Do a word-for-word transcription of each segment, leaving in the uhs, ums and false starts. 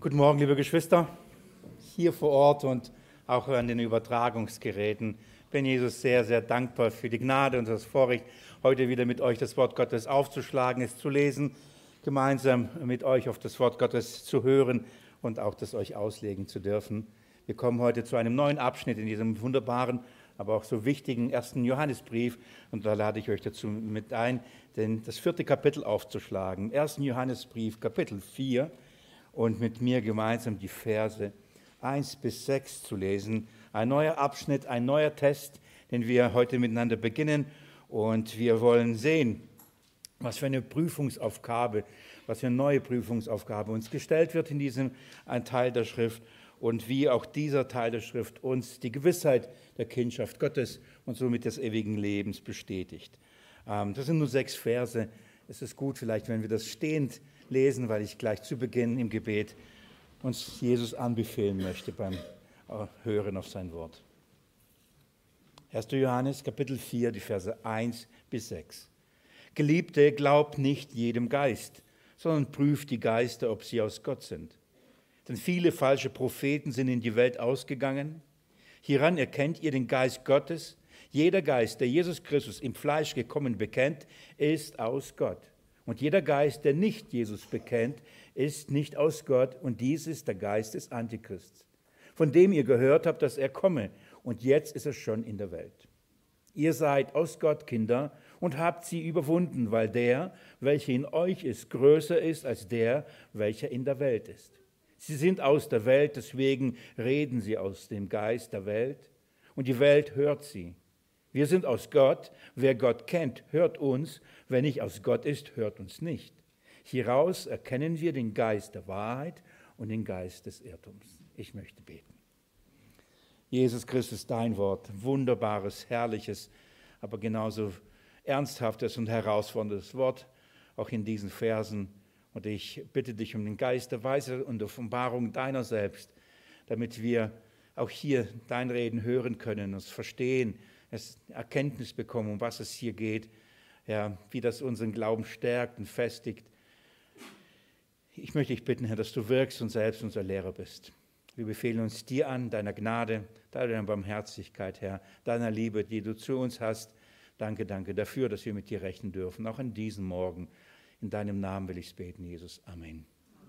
Guten Morgen, liebe Geschwister, hier vor Ort und auch an den Übertragungsgeräten. Ich bin Jesus sehr, sehr dankbar für die Gnade und das Vorrecht, heute wieder mit euch das Wort Gottes aufzuschlagen, es zu lesen, gemeinsam mit euch auf das Wort Gottes zu hören und auch das euch auslegen zu dürfen. Wir kommen heute zu einem neuen Abschnitt in diesem wunderbaren, aber auch so wichtigen ersten Johannesbrief. Und da lade ich euch dazu mit ein, denn das vierte Kapitel aufzuschlagen. ersten Johannesbrief, Kapitel vier. Und mit mir gemeinsam die Verse eins bis sechs zu lesen. Ein neuer Abschnitt, ein neuer Test, den wir heute miteinander beginnen. Und wir wollen sehen, was für eine Prüfungsaufgabe, was für eine neue Prüfungsaufgabe uns gestellt wird in diesem ein Teil der Schrift und wie auch dieser Teil der Schrift uns die Gewissheit der Kindschaft Gottes und somit des ewigen Lebens bestätigt. Das sind nur sechs Verse. Es ist gut vielleicht, wenn wir das stehend lesen, weil ich gleich zu Beginn im Gebet uns Jesus anbefehlen möchte beim Hören auf sein Wort. erster Johannes, Kapitel vier, die Verse eins bis sechs. Geliebte, glaubt nicht jedem Geist, sondern prüft die Geister, ob sie aus Gott sind. Denn viele falsche Propheten sind in die Welt ausgegangen. Hieran erkennt ihr den Geist Gottes. Jeder Geist, der Jesus Christus im Fleisch gekommen bekennt, ist aus Gott. Und jeder Geist, der nicht Jesus bekennt, ist nicht aus Gott. Und dies ist der Geist des Antichrists, von dem ihr gehört habt, dass er komme. Und jetzt ist er schon in der Welt. Ihr seid aus Gott Kinder und habt sie überwunden, weil der, welcher in euch ist, größer ist als der, welcher in der Welt ist. Sie sind aus der Welt, deswegen reden sie aus dem Geist der Welt. Und die Welt hört sie. Wir sind aus Gott. Wer Gott kennt, hört uns. Wer nicht aus Gott ist, hört uns nicht. Hieraus erkennen wir den Geist der Wahrheit und den Geist des Irrtums. Ich möchte beten. Jesus Christus, dein Wort, wunderbares, herrliches, aber genauso ernsthaftes und herausforderndes Wort, auch in diesen Versen. Und ich bitte dich um den Geist der Weisheit und der Offenbarung deiner selbst, damit wir auch hier dein Reden hören können, uns verstehen, es Erkenntnis bekommen, um was es hier geht, ja, wie das unseren Glauben stärkt und festigt. Ich möchte dich bitten, Herr, dass du wirkst und selbst unser Lehrer bist. Wir befehlen uns dir an, deiner Gnade, deiner Barmherzigkeit, Herr, deiner Liebe, die du zu uns hast. Danke, danke dafür, dass wir mit dir rechnen dürfen, auch an diesem Morgen. In deinem Namen will ich es beten, Jesus. Amen.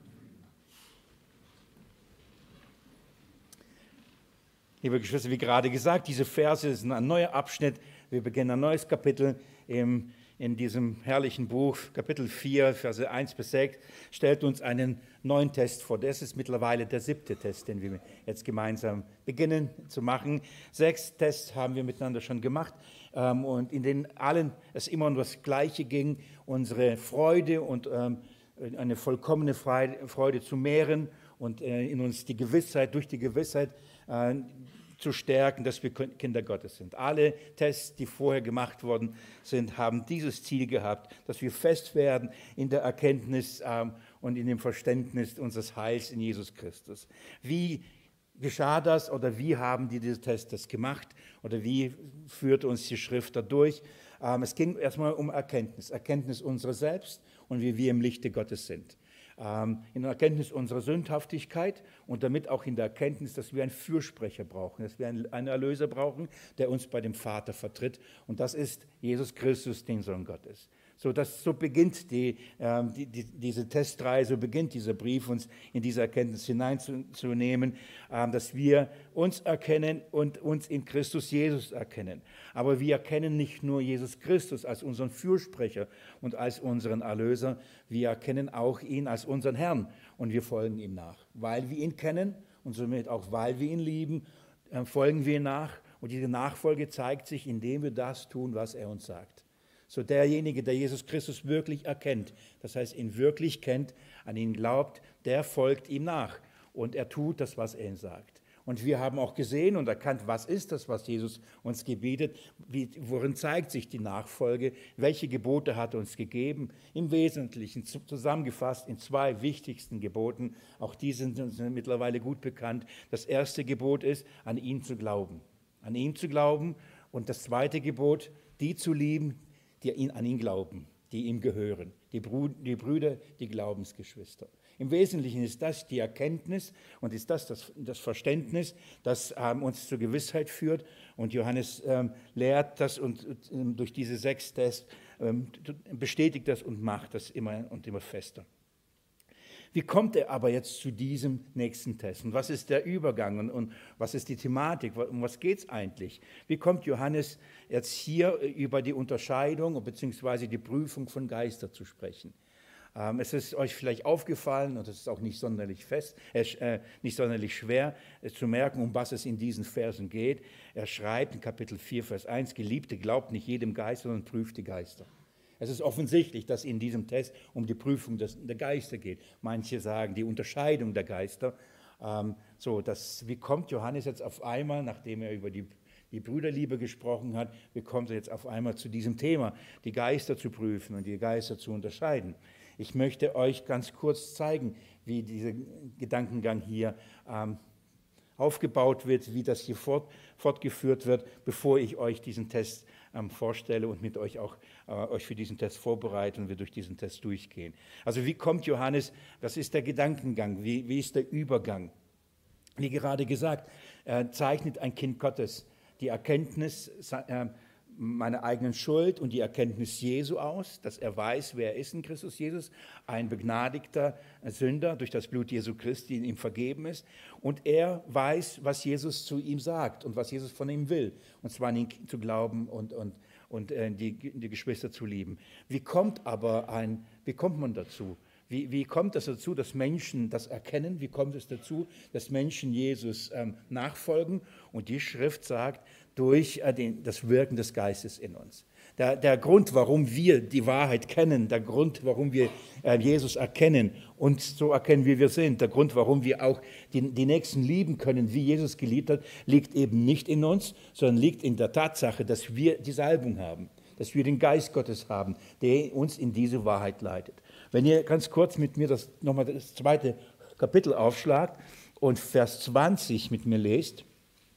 Liebe Geschwister, wie gerade gesagt, diese Verse sind ein neuer Abschnitt. Wir beginnen ein neues Kapitel im, in diesem herrlichen Buch. Kapitel vier, Verse eins bis sechs, stellt uns einen neuen Test vor. Das ist mittlerweile der siebte Test, den wir jetzt gemeinsam beginnen zu machen. Sechs Tests haben wir miteinander schon gemacht ähm, und in denen allen es immer um das Gleiche ging, unsere Freude und ähm, eine vollkommene Freude zu mehren und äh, in uns die Gewissheit, durch die Gewissheit äh, zu stärken, dass wir Kinder Gottes sind. Alle Tests, die vorher gemacht worden sind, haben dieses Ziel gehabt, dass wir fest werden in der Erkenntnis ähm, und in dem Verständnis unseres Heils in Jesus Christus. Wie geschah das oder wie haben die diese Tests das gemacht oder wie führte uns die Schrift dadurch? Ähm, es ging erstmal um Erkenntnis, Erkenntnis unserer selbst und wie wir im Lichte Gottes sind. In der Erkenntnis unserer Sündhaftigkeit und damit auch in der Erkenntnis, dass wir einen Fürsprecher brauchen, dass wir einen Erlöser brauchen, der uns bei dem Vater vertritt. Und das ist Jesus Christus, den Sohn Gottes. So, das, so beginnt die, äh, die, die, diese Testreihe, so beginnt dieser Brief, uns in diese Erkenntnis hineinzunehmen, äh, dass wir uns erkennen und uns in Christus Jesus erkennen. Aber wir erkennen nicht nur Jesus Christus als unseren Fürsprecher und als unseren Erlöser, wir erkennen auch ihn als unseren Herrn und wir folgen ihm nach. Weil wir ihn kennen und somit auch weil wir ihn lieben, äh, folgen wir ihm nach. Und diese Nachfolge zeigt sich, indem wir das tun, was er uns sagt. So derjenige, der Jesus Christus wirklich erkennt, das heißt ihn wirklich kennt, an ihn glaubt, der folgt ihm nach und er tut das, was er ihm sagt. Und wir haben auch gesehen und erkannt, was ist das, was Jesus uns gebietet, wie, worin zeigt sich die Nachfolge, welche Gebote hat er uns gegeben, im Wesentlichen zusammengefasst in zwei wichtigsten Geboten, auch die sind uns mittlerweile gut bekannt. Das erste Gebot ist, an ihn zu glauben, an ihn zu glauben und das zweite Gebot, die zu lieben, die ihn, an ihn glauben, die ihm gehören, die, Brü- die Brüder, die Glaubensgeschwister. Im Wesentlichen ist das die Erkenntnis und ist das das, das Verständnis, das ähm, uns zur Gewissheit führt. Und Johannes ähm, lehrt das und ähm, durch diese sechs Tests ähm, bestätigt das und macht das immer und immer fester. Wie kommt er aber jetzt zu diesem nächsten Test? Und was ist der Übergang und, und was ist die Thematik? Um was geht es eigentlich? Wie kommt Johannes jetzt hier über die Unterscheidung bzw. die Prüfung von Geistern zu sprechen? Ähm, es ist euch vielleicht aufgefallen, und es ist auch nicht sonderlich fest, äh, nicht sonderlich schwer äh, zu merken, um was es in diesen Versen geht. Er schreibt in Kapitel vier, Vers eins, Geliebte, glaubt nicht jedem Geist, sondern prüft die Geister. Es ist offensichtlich, dass in diesem Test um die Prüfung des, der Geister geht. Manche sagen die Unterscheidung der Geister. Ähm, so, das, wie kommt Johannes jetzt auf einmal, nachdem er über die, die Brüderliebe gesprochen hat, wie kommt er jetzt auf einmal zu diesem Thema, die Geister zu prüfen und die Geister zu unterscheiden? Ich möchte euch ganz kurz zeigen, wie dieser Gedankengang hier ähm, aufgebaut wird, wie das hier fort, fortgeführt wird, bevor ich euch diesen Test ähm, vorstelle und mit euch auch äh, euch für diesen Test vorbereite und wir durch diesen Test durchgehen. Also wie kommt Johannes, was ist der Gedankengang, wie, wie ist der Übergang? Wie gerade gesagt, äh, zeichnet ein Kind Gottes die Erkenntnis äh, meiner eigenen Schuld und die Erkenntnis Jesu aus, dass er weiß, wer er ist in Christus Jesus, ein begnadigter Sünder durch das Blut Jesu Christi, in ihm vergeben ist. Und er weiß, was Jesus zu ihm sagt und was Jesus von ihm will, und zwar an ihn zu glauben und, und, und äh, die, die Geschwister zu lieben. Wie kommt aber ein, wie kommt man dazu? Wie, wie kommt es dazu, dass Menschen das erkennen? Wie kommt es dazu, dass Menschen Jesus ähm, nachfolgen? Und die Schrift sagt, durch äh, den, das Wirken des Geistes in uns. Der, der Grund, warum wir die Wahrheit kennen, der Grund, warum wir äh, Jesus erkennen und so erkennen, wie wir sind, der Grund, warum wir auch die, die Nächsten lieben können, wie Jesus geliebt hat, liegt eben nicht in uns, sondern liegt in der Tatsache, dass wir die Salbung haben, dass wir den Geist Gottes haben, der uns in diese Wahrheit leitet. Wenn ihr ganz kurz mit mir das, nochmal das zweite Kapitel aufschlagt und Vers zwanzig mit mir lest,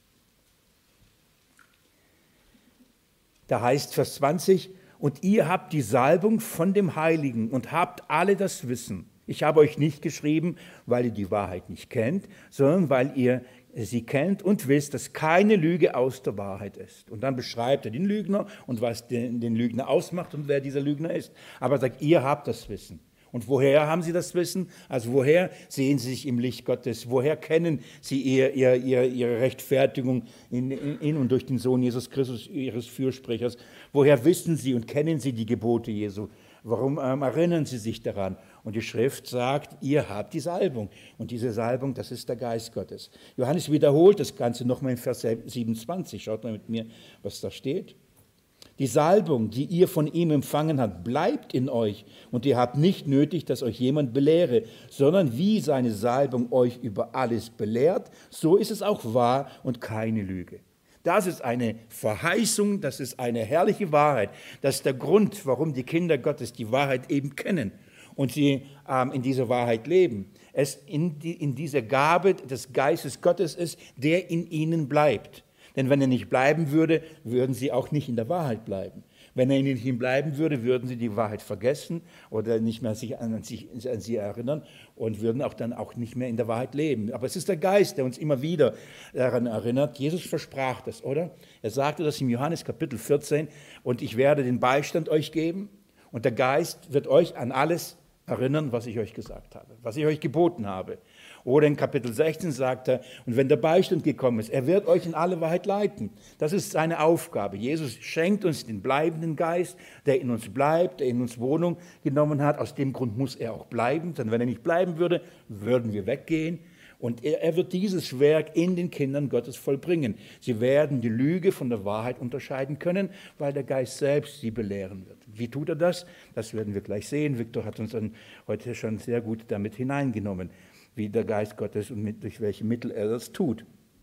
da heißt Vers zwanzig, und ihr habt die Salbung von dem Heiligen und habt alle das Wissen. Ich habe euch nicht geschrieben, weil ihr die Wahrheit nicht kennt, sondern weil ihr sie kennt und wisst, dass keine Lüge aus der Wahrheit ist. Und dann beschreibt er den Lügner und was den, den Lügner ausmacht und wer dieser Lügner ist. Aber er sagt, ihr habt das Wissen. Und woher haben sie das Wissen? Also woher sehen sie sich im Licht Gottes? Woher kennen sie ihr, ihr, ihr, ihre Rechtfertigung in, in, in und durch den Sohn Jesus Christus, ihres Fürsprechers? Woher wissen sie und kennen sie die Gebote Jesu? Warum ähm, erinnern sie sich daran? Und die Schrift sagt, ihr habt die Salbung. Und diese Salbung, das ist der Geist Gottes. Johannes wiederholt das Ganze nochmal in Vers siebenundzwanzig. Schaut mal mit mir, was da steht. Die Salbung, die ihr von ihm empfangen habt, bleibt in euch und ihr habt nicht nötig, dass euch jemand belehre, sondern wie seine Salbung euch über alles belehrt, so ist es auch wahr und keine Lüge. Das ist eine Verheißung, das ist eine herrliche Wahrheit. Das ist der Grund, warum die Kinder Gottes die Wahrheit eben kennen und sie ähm, in dieser Wahrheit leben. Es in, die, in dieser Gabe des Geistes Gottes ist, der in ihnen bleibt. Denn wenn er nicht bleiben würde, würden sie auch nicht in der Wahrheit bleiben. Wenn er nicht in bleiben würde, würden sie die Wahrheit vergessen oder nicht mehr sich an, sich an sie erinnern und würden auch dann auch nicht mehr in der Wahrheit leben. Aber es ist der Geist, der uns immer wieder daran erinnert. Jesus versprach das, oder? Er sagte das im Johannes Kapitel vierzehn, und ich werde den Beistand euch geben und der Geist wird euch an alles erinnern, was ich euch gesagt habe, was ich euch geboten habe. Oder in Kapitel sechzehn sagt er, und wenn der Beistand gekommen ist, er wird euch in alle Wahrheit leiten. Das ist seine Aufgabe. Jesus schenkt uns den bleibenden Geist, der in uns bleibt, der in uns Wohnung genommen hat. Aus dem Grund muss er auch bleiben, denn wenn er nicht bleiben würde, würden wir weggehen. Und er, er wird dieses Werk in den Kindern Gottes vollbringen. Sie werden die Lüge von der Wahrheit unterscheiden können, weil der Geist selbst sie belehren wird. Wie tut er das? Das werden wir gleich sehen. Viktor hat uns dann heute schon sehr gut damit hineingenommen, wie der Geist Gottes und mit, durch welche Mittel er das tut.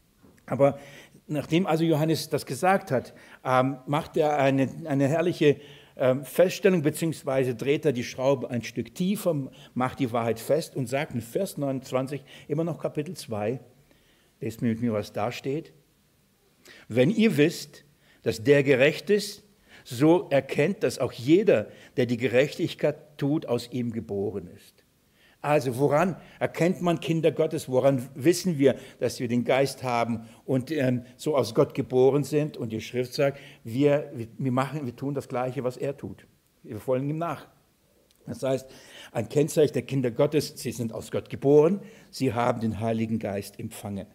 Aber nachdem also Johannes das gesagt hat, ähm, macht er eine, eine herrliche ähm, Feststellung, beziehungsweise dreht er die Schraube ein Stück tiefer, macht die Wahrheit fest und sagt in Vers neunundzwanzig, immer noch Kapitel zwei, lest mir mit mir, was da steht. Wenn ihr wisst, dass der gerecht ist, so erkennt, dass auch jeder, der die Gerechtigkeit tut, aus ihm geboren ist. Also woran erkennt man Kinder Gottes? Woran wissen wir, dass wir den Geist haben und ähm, so aus Gott geboren sind? Und die Schrift sagt, wir, wir, machen, wir tun das Gleiche, was er tut. Wir folgen ihm nach. Das heißt, ein Kennzeichen der Kinder Gottes, sie sind aus Gott geboren, sie haben den Heiligen Geist empfangen.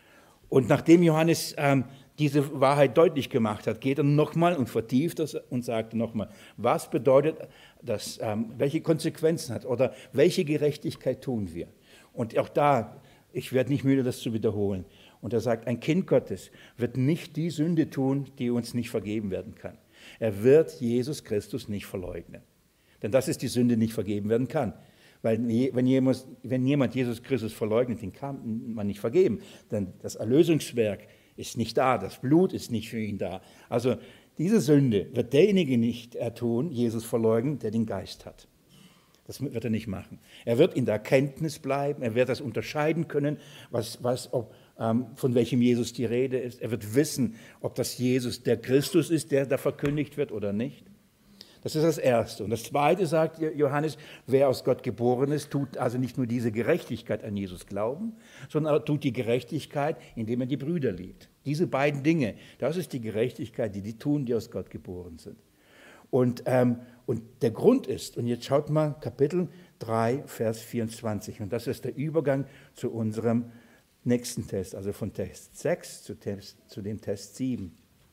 Und nachdem Johannes ähm, diese Wahrheit deutlich gemacht hat, geht er nochmal und vertieft das und sagt nochmal, was bedeutet das, ähm, welche Konsequenzen hat oder welche Gerechtigkeit tun wir? Und auch da, ich werde nicht müde, das zu wiederholen. Und er sagt, ein Kind Gottes wird nicht die Sünde tun, die uns nicht vergeben werden kann. Er wird Jesus Christus nicht verleugnen. Denn das ist die Sünde, die nicht vergeben werden kann. Weil wenn jemand, wenn jemand Jesus Christus verleugnet, den kann man nicht vergeben. Denn das Erlösungswerk ist nicht da, das Blut ist nicht für ihn da. Also diese Sünde wird derjenige nicht tun, Jesus verleugnen, der den Geist hat. Das wird er nicht machen. Er wird in der Erkenntnis bleiben, er wird das unterscheiden können, was, was, ob, ähm, von welchem Jesus die Rede ist. Er wird wissen, ob das Jesus der Christus ist, der da verkündigt wird oder nicht. Das ist das Erste. Und das Zweite sagt Johannes, wer aus Gott geboren ist, tut also nicht nur diese Gerechtigkeit an Jesus glauben, sondern er tut die Gerechtigkeit, indem er die Brüder liebt. Diese beiden Dinge, das ist die Gerechtigkeit, die die tun, die aus Gott geboren sind. Und, ähm, und der Grund ist, und jetzt schaut mal Kapitel drei, Vers vierundzwanzig, und das ist der Übergang zu unserem nächsten Test, also von Test sechs zu, Test, zu dem Test sieben.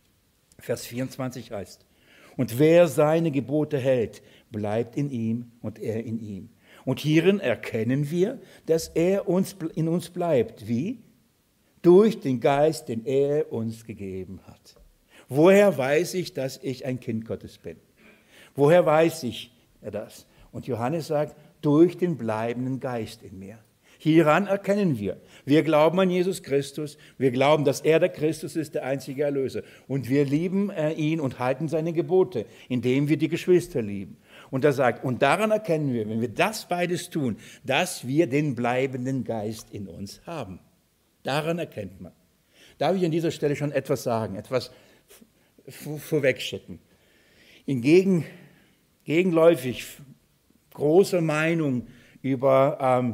Vers vierundzwanzig heißt, und wer seine Gebote hält, bleibt in ihm und er in ihm. Und hierin erkennen wir, dass er uns, in uns bleibt. Wie? Durch den Geist, den er uns gegeben hat. Woher weiß ich, dass ich ein Kind Gottes bin? Woher weiß ich das? Und Johannes sagt, durch den bleibenden Geist in mir. Hieran erkennen wir, wir glauben an Jesus Christus, wir glauben, dass er der Christus ist, der einzige Erlöser. Und wir lieben ihn und halten seine Gebote, indem wir die Geschwister lieben. Und er sagt, und daran erkennen wir, wenn wir das beides tun, dass wir den bleibenden Geist in uns haben. Daran erkennt man. Darf ich an dieser Stelle schon etwas sagen, etwas vorwegschicken? In gegen, gegenläufig großer Meinung über ähm,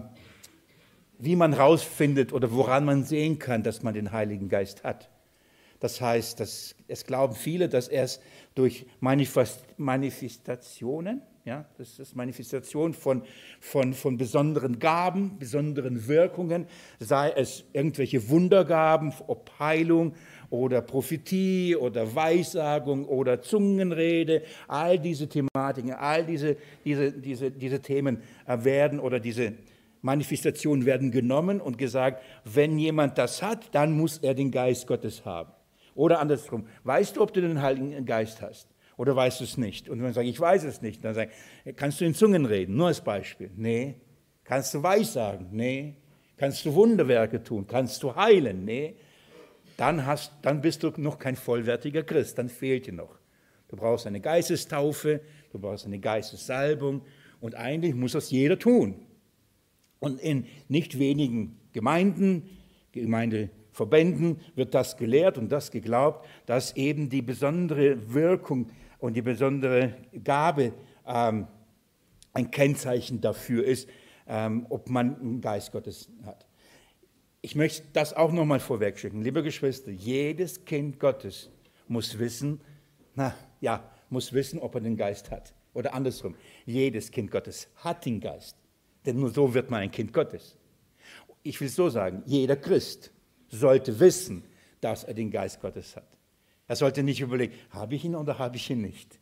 wie man herausfindet oder woran man sehen kann, dass man den Heiligen Geist hat. Das heißt, dass, es glauben viele, dass erst durch Manifest, Manifestationen, ja, das ist Manifestation von, von, von besonderen Gaben, besonderen Wirkungen, sei es irgendwelche Wundergaben, ob Heilung oder Prophetie oder Weissagung oder Zungenrede, all diese Thematiken, all diese, diese, diese, diese Themen werden oder diese Manifestationen werden genommen und gesagt, wenn jemand das hat, dann muss er den Geist Gottes haben. Oder andersrum, weißt du, ob du den Heiligen Geist hast? Oder weißt du es nicht? Und wenn man sagt, ich weiß es nicht, dann sage ich, kannst du in Zungen reden? Nur als Beispiel. Nee. Kannst du Weissagen? Nee. Kannst du Wunderwerke tun? Kannst du heilen? Nee. Dann, hast, dann bist du noch kein vollwertiger Christ, dann fehlt dir noch. Du brauchst eine Geistestaufe, du brauchst eine Geistessalbung und eigentlich muss das jeder tun. Und in nicht wenigen Gemeinden, Gemeindeverbänden wird das gelehrt und das geglaubt, dass eben die besondere Wirkung und die besondere Gabe ähm, ein Kennzeichen dafür ist, ähm, ob man einen Geist Gottes hat. Ich möchte das auch nochmal vorwegschicken. Liebe Geschwister, jedes Kind Gottes muss wissen, na ja, muss wissen, ob er den Geist hat. Oder andersrum, jedes Kind Gottes hat den Geist. Denn nur so wird man ein Kind Gottes. Ich will es so sagen, jeder Christ sollte wissen, dass er den Geist Gottes hat. Er sollte nicht überlegen, habe ich ihn oder habe ich ihn nicht.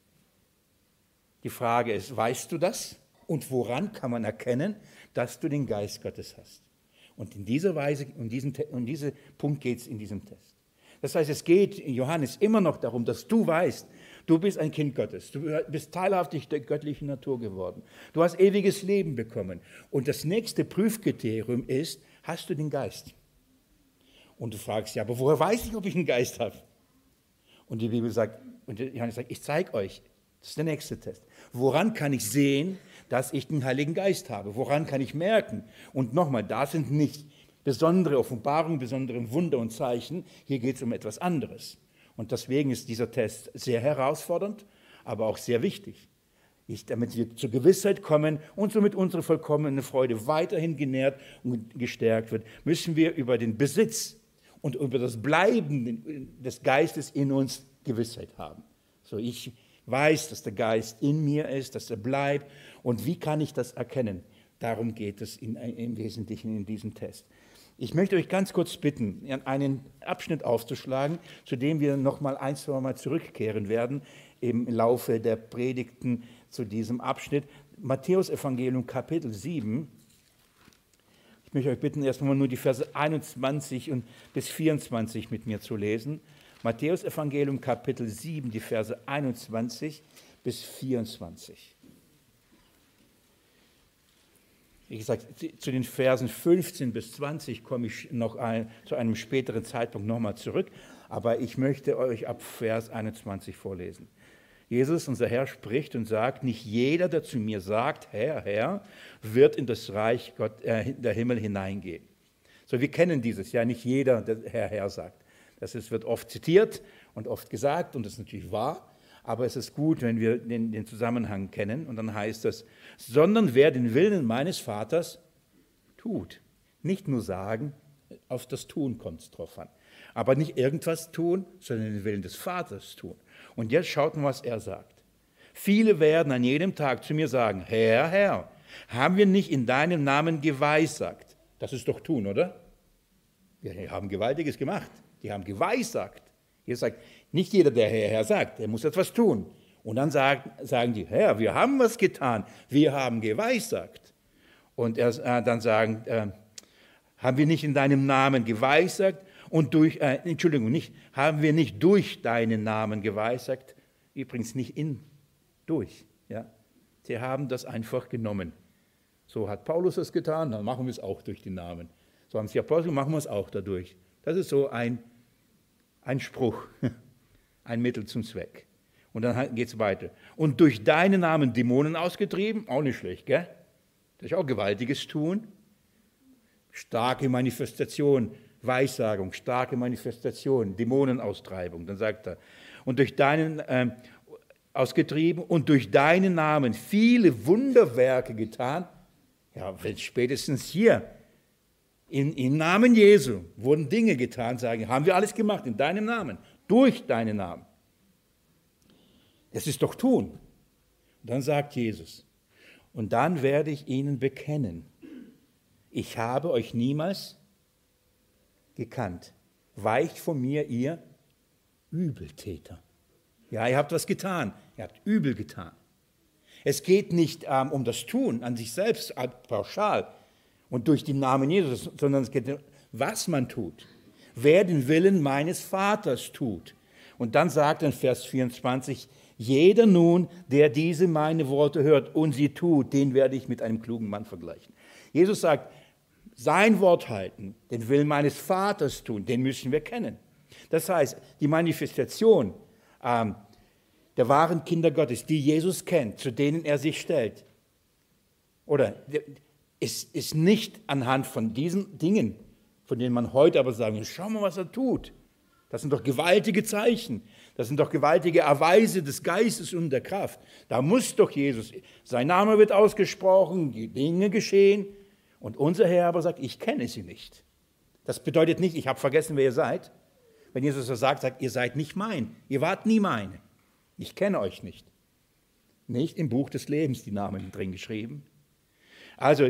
Die Frage ist, weißt du das? Und woran kann man erkennen, dass du den Geist Gottes hast? Und in dieser Weise, um diesen, um diesen Punkt geht es in diesem Test. Das heißt, es geht in Johannes immer noch darum, dass du weißt, du bist ein Kind Gottes, du bist teilhaftig der göttlichen Natur geworden, du hast ewiges Leben bekommen. Und das nächste Prüfkriterium ist, hast du den Geist? Und du fragst, ja, aber woher weiß ich, ob ich einen Geist habe? Und die Bibel sagt, und Johannes sagt, ich zeige euch, das ist der nächste Test. Woran kann ich sehen, dass ich den Heiligen Geist habe? Woran kann ich merken? Und nochmal, da sind nicht besondere Offenbarungen, besondere Wunder und Zeichen. Hier geht es um etwas anderes. Und deswegen ist dieser Test sehr herausfordernd, aber auch sehr wichtig. Ich, damit wir zur Gewissheit kommen und somit unsere vollkommene Freude weiterhin genährt und gestärkt wird, müssen wir über den Besitz und über das Bleiben des Geistes in uns Gewissheit haben. So, ich weiß, dass der Geist in mir ist, dass er bleibt. Und wie kann ich das erkennen? Darum geht es in, im Wesentlichen in diesem Test. Ich möchte euch ganz kurz bitten, einen Abschnitt aufzuschlagen, zu dem wir noch mal ein, zwei Mal zurückkehren werden im Laufe der Predigten zu diesem Abschnitt. Matthäus Evangelium Kapitel sieben. Ich möchte euch bitten, erstmal nur die Verse einundzwanzig und bis vierundzwanzig mit mir zu lesen. Matthäus Evangelium Kapitel sieben, die Verse einundzwanzig bis vierundzwanzig. Wie gesagt, zu den Versen fünfzehn bis zwanzig komme ich noch ein, zu einem späteren Zeitpunkt nochmal zurück, aber ich möchte euch ab Vers einundzwanzig vorlesen. Jesus, unser Herr, spricht und sagt, nicht jeder, der zu mir sagt, Herr, Herr, wird in das Reich Gott, äh, der Himmel hineingehen. So, wir kennen dieses, ja, nicht jeder, der Herr, Herr sagt. Das ist, wird oft zitiert und oft gesagt und das ist natürlich wahr. Aber es ist gut, wenn wir den, den Zusammenhang kennen. Und dann heißt es, sondern wer den Willen meines Vaters tut. Nicht nur sagen, auf das Tun kommt es drauf an. Aber nicht irgendwas tun, sondern den Willen des Vaters tun. Und jetzt schaut mal, was er sagt. Viele werden an jedem Tag zu mir sagen, Herr, Herr, haben wir nicht in deinem Namen geweissagt? Das ist doch tun, oder? Wir haben Gewaltiges gemacht. Die haben geweissagt. Jesus sagt, nicht jeder, der Herr, Herr sagt, der muss etwas tun. Und dann sagen, sagen die, Herr, wir haben was getan, wir haben geweissagt. Und er, äh, dann sagen, äh, haben wir nicht in deinem Namen geweissagt und durch, äh, Entschuldigung, nicht, haben wir nicht durch deinen Namen geweissagt, übrigens nicht in, durch. Ja? Sie haben das einfach genommen. So hat Paulus es getan, dann machen wir es auch durch den Namen. So haben es die Apostel, machen wir es auch dadurch. Das ist so ein Ein Spruch, ein Mittel zum Zweck. Und dann geht es weiter. Und durch deinen Namen Dämonen ausgetrieben, auch nicht schlecht, gell? Das ist auch gewaltiges Tun. Starke Manifestation, Weissagung, starke Manifestation, Dämonenaustreibung. Dann sagt er, und durch deinen äh, ausgetrieben und durch deinen Namen viele Wunderwerke getan. Ja, wenn spätestens hier In, Im Namen Jesu wurden Dinge getan, sagen, haben wir alles gemacht, in deinem Namen, durch deinen Namen. Das ist doch tun. Und dann sagt Jesus, und dann werde ich ihnen bekennen, ich habe euch niemals gekannt. Weicht von mir, ihr Übeltäter. Ja, ihr habt was getan, ihr habt übel getan. Es geht nicht ähm, um das Tun an sich selbst pauschal, und durch den Namen Jesus, sondern es geht, was man tut. Wer den Willen meines Vaters tut. Und dann sagt er in Vers vierundzwanzig, jeder nun, der diese meine Worte hört und sie tut, den werde ich mit einem klugen Mann vergleichen. Jesus sagt, sein Wort halten, den Willen meines Vaters tun, den müssen wir kennen. Das heißt, die Manifestation ähm, der wahren Kinder Gottes, die Jesus kennt, zu denen er sich stellt, oder ist, ist nicht anhand von diesen Dingen, von denen man heute aber sagen, schau mal, was er tut. Das sind doch gewaltige Zeichen. Das sind doch gewaltige Erweise des Geistes und der Kraft. Da muss doch Jesus, sein Name wird ausgesprochen, die Dinge geschehen. Und unser Herr aber sagt, ich kenne sie nicht. Das bedeutet nicht, ich habe vergessen, wer ihr seid. Wenn Jesus das sagt, sagt, ihr seid nicht mein. Ihr wart nie meine. Ich kenne euch nicht. Nicht im Buch des Lebens die Namen drin geschrieben. Also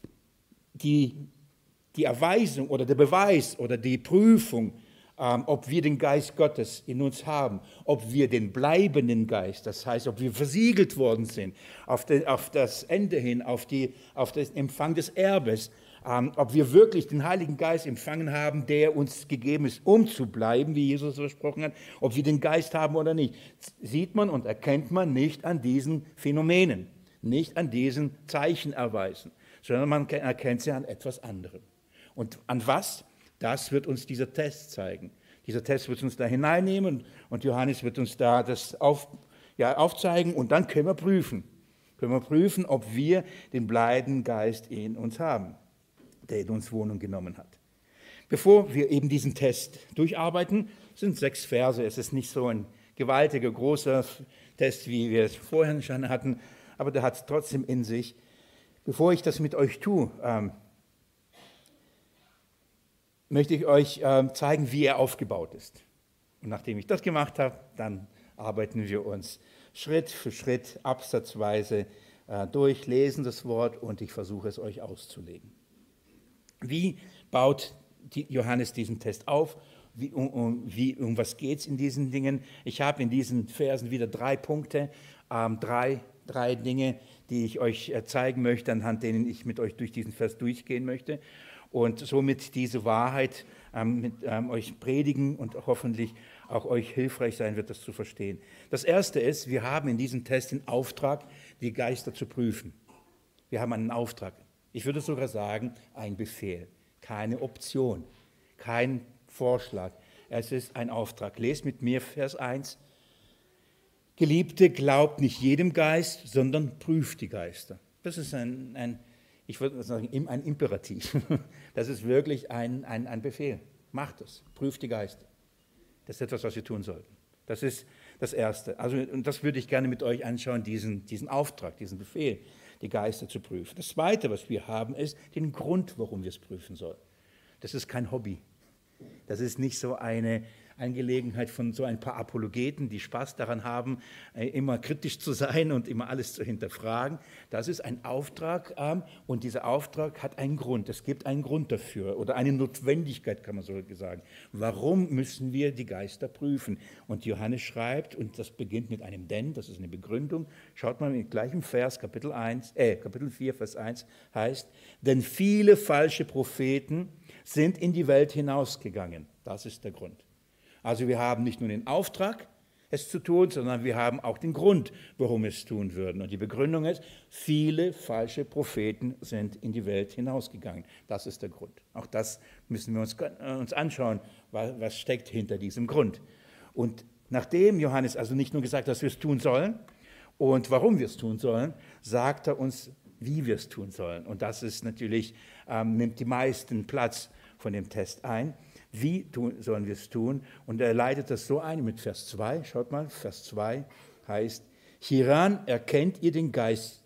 die, die Erweisung oder der Beweis oder die Prüfung, ähm, ob wir den Geist Gottes in uns haben, ob wir den bleibenden Geist, das heißt, ob wir versiegelt worden sind, auf, den, auf das Ende hin, auf, die, auf den Empfang des Erbes, ähm, ob wir wirklich den Heiligen Geist empfangen haben, der uns gegeben ist, um zu bleiben, wie Jesus versprochen hat, ob wir den Geist haben oder nicht, sieht man und erkennt man nicht an diesen Phänomenen. Nicht an diesen Zeichen erweisen, sondern man erkennt sie an etwas anderem. Und an was? Das wird uns dieser Test zeigen. Dieser Test wird uns da hineinnehmen und Johannes wird uns da das auf, ja, aufzeigen und dann können wir prüfen. Können wir prüfen, ob wir den bleibenden Geist in uns haben, der in uns Wohnung genommen hat. Bevor wir eben diesen Test durcharbeiten, sind sechs Verse. Es ist nicht so ein gewaltiger, großer Test, wie wir es vorher schon hatten. aber der hat es trotzdem in sich. Bevor ich das mit euch tue, ähm, möchte ich euch ähm, zeigen, wie er aufgebaut ist. Und nachdem ich das gemacht habe, dann arbeiten wir uns Schritt für Schritt, absatzweise äh, durch, lesen das Wort und ich versuche es euch auszulegen. Wie baut die Johannes diesen Test auf? Wie, um, um, wie, um was geht es in diesen Dingen? Ich habe in diesen Versen wieder drei Punkte, ähm, drei, drei Dinge, die ich euch äh, zeigen möchte, anhand denen ich mit euch durch diesen Vers durchgehen möchte und somit diese Wahrheit ähm, mit ähm, euch predigen und hoffentlich auch euch hilfreich sein wird, das zu verstehen. Das Erste ist, wir haben in diesem Test den Auftrag, die Geister zu prüfen. Wir haben einen Auftrag. Ich würde sogar sagen, ein Befehl, keine Option, kein Vorschlag. Es ist ein Auftrag. Lest mit mir Vers eins. Geliebte, glaubt nicht jedem Geist, sondern prüft die Geister. Das ist ein, ein ich würde sagen, ein Imperativ. Das ist wirklich ein, ein, ein Befehl. Macht es, prüft die Geister. Das ist etwas, was wir tun sollten. Das ist das Erste. Also, und das würde ich gerne mit euch anschauen, diesen, diesen Auftrag, diesen Befehl, die Geister zu prüfen. Das Zweite, was wir haben, ist den Grund, warum wir es prüfen sollen. Das ist kein Hobby. Das ist nicht so eine Angelegenheit von so ein paar Apologeten, die Spaß daran haben, immer kritisch zu sein und immer alles zu hinterfragen. Das ist ein Auftrag und dieser Auftrag hat einen Grund. Es gibt einen Grund dafür oder eine Notwendigkeit, kann man so sagen. Warum müssen wir die Geister prüfen? Und Johannes schreibt, und das beginnt mit einem Denn, das ist eine Begründung. Schaut mal im gleichen Vers, Kapitel eins, äh, Kapitel vier, Vers eins heißt, denn viele falsche Propheten sind in die Welt hinausgegangen. Das ist der Grund. Also wir haben nicht nur den Auftrag, es zu tun, sondern wir haben auch den Grund, warum wir es tun würden. Und die Begründung ist, viele falsche Propheten sind in die Welt hinausgegangen. Das ist der Grund. Auch das müssen wir uns, uns anschauen, was, was steckt hinter diesem Grund. Und nachdem Johannes also nicht nur gesagt hat, dass wir es tun sollen und warum wir es tun sollen, sagt er uns, wie wir es tun sollen. Und das ist natürlich, ähm, nimmt die meisten Platz von dem Test ein. Wie tun, sollen wir es tun? Und er leitet das so ein mit Vers zwei. Schaut mal, Vers zwei heißt, hieran erkennt ihr den Geist.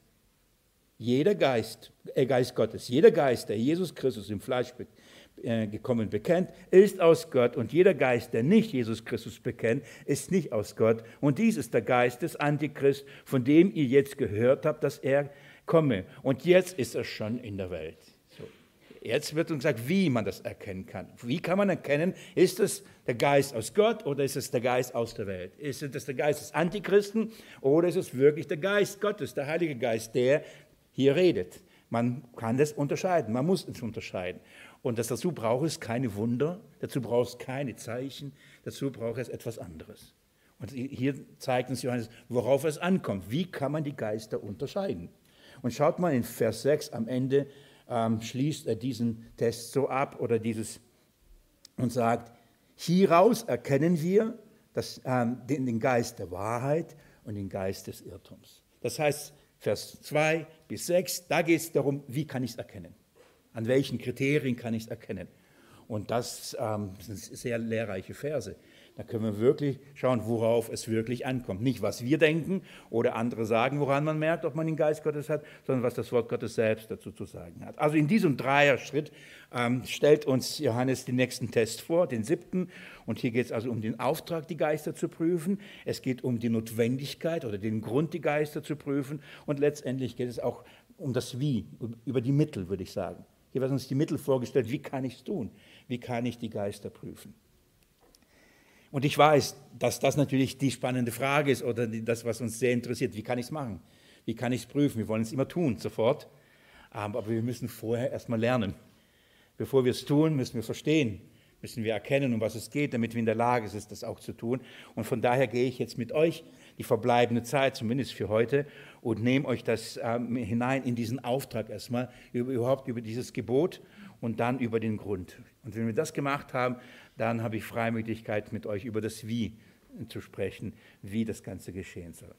Jeder Geist, äh Geist Gottes, jeder Geist, der Jesus Christus im Fleisch be, äh, gekommen bekennt, ist aus Gott. Und jeder Geist, der nicht Jesus Christus bekennt, ist nicht aus Gott. Und dies ist der Geist des Antichrist, von dem ihr jetzt gehört habt, dass er komme. Und jetzt ist er schon in der Welt. Jetzt wird uns gesagt, wie man das erkennen kann. Wie kann man erkennen, ist es der Geist aus Gott oder ist es der Geist aus der Welt? Ist es der Geist des Antichristen oder ist es wirklich der Geist Gottes, der Heilige Geist, der hier redet? Man kann das unterscheiden, man muss es unterscheiden. Und das, dazu braucht es keine Wunder, dazu braucht es keine Zeichen, dazu braucht es etwas anderes. Und hier zeigt uns Johannes, worauf es ankommt. Wie kann man die Geister unterscheiden? Und schaut mal in Vers sechs am Ende, Ähm, schließt er diesen Test so ab oder dieses und sagt, hieraus erkennen wir das, ähm, den, den Geist der Wahrheit und den Geist des Irrtums. Das heißt, Vers zwei bis sechs, da geht es darum, wie kann ich es erkennen? An welchen Kriterien kann ich es erkennen? Und das ähm, sind sehr lehrreiche Verse. Da können wir wirklich schauen, worauf es wirklich ankommt. Nicht, was wir denken oder andere sagen, woran man merkt, ob man den Geist Gottes hat, sondern was das Wort Gottes selbst dazu zu sagen hat. Also in diesem Dreier-Schritt ähm, stellt uns Johannes den nächsten Test vor, den siebten. Und hier geht es also um den Auftrag, die Geister zu prüfen. Es geht um die Notwendigkeit oder den Grund, die Geister zu prüfen. Und letztendlich geht es auch um das Wie, über die Mittel, würde ich sagen. Hier werden uns die Mittel vorgestellt, wie kann ich es tun? Wie kann ich die Geister prüfen? Und ich weiß, dass das natürlich die spannende Frage ist oder die, das, was uns sehr interessiert. Wie kann ich es machen? Wie kann ich es prüfen? Wir wollen es immer tun, sofort. Aber wir müssen vorher erstmal lernen. Bevor wir es tun, müssen wir verstehen, müssen wir erkennen, um was es geht, damit wir in der Lage sind, das auch zu tun. Und von daher gehe ich jetzt mit euch die verbleibende Zeit, zumindest für heute, und nehme euch das ähm, hinein in diesen Auftrag erstmal, über, überhaupt über dieses Gebot und dann über den Grund. Und wenn wir das gemacht haben, dann habe ich Freimütigkeit, mit euch über das Wie zu sprechen, wie das Ganze geschehen soll.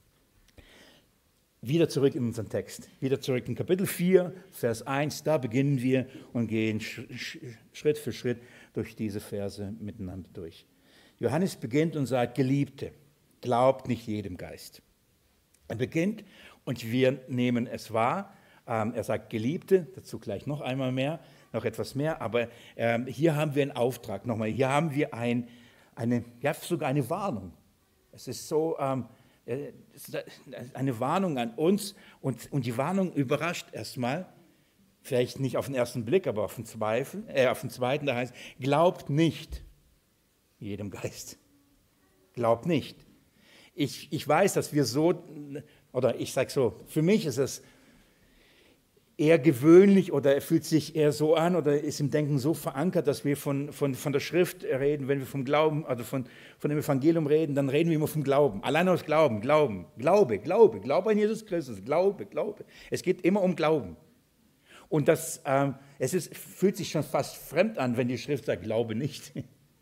Wieder zurück in unseren Text, wieder zurück in Kapitel vier, Vers eins, da beginnen wir und gehen Schritt für Schritt durch diese Verse miteinander durch. Johannes beginnt und sagt, Geliebte, glaubt nicht jedem Geist. Er beginnt und wir nehmen es wahr. Ähm, er sagt Geliebte, dazu gleich noch einmal mehr, noch etwas mehr, aber ähm, hier haben wir einen Auftrag, nochmal, hier haben wir ein, eine, ja, sogar eine Warnung. Es ist so ähm, es ist eine Warnung an uns und, und die Warnung überrascht erstmal, vielleicht nicht auf den ersten Blick, aber auf den, Zweifel, äh, auf den zweiten, da heißt, glaubt nicht jedem Geist. Glaubt nicht. Ich, ich weiß, dass wir so, oder ich sage so, für mich ist es eher gewöhnlich oder er fühlt sich eher so an oder ist im Denken so verankert, dass wir von, von, von der Schrift reden, wenn wir vom Glauben, also von, von dem Evangelium reden, dann reden wir immer vom Glauben. Allein aus Glauben, Glauben, Glaube, Glaube, Glaube an Jesus Christus, Glaube, Glaube. Es geht immer um Glauben. Und das, ähm, es ist, fühlt sich schon fast fremd an, wenn die Schrift sagt, glaube nicht.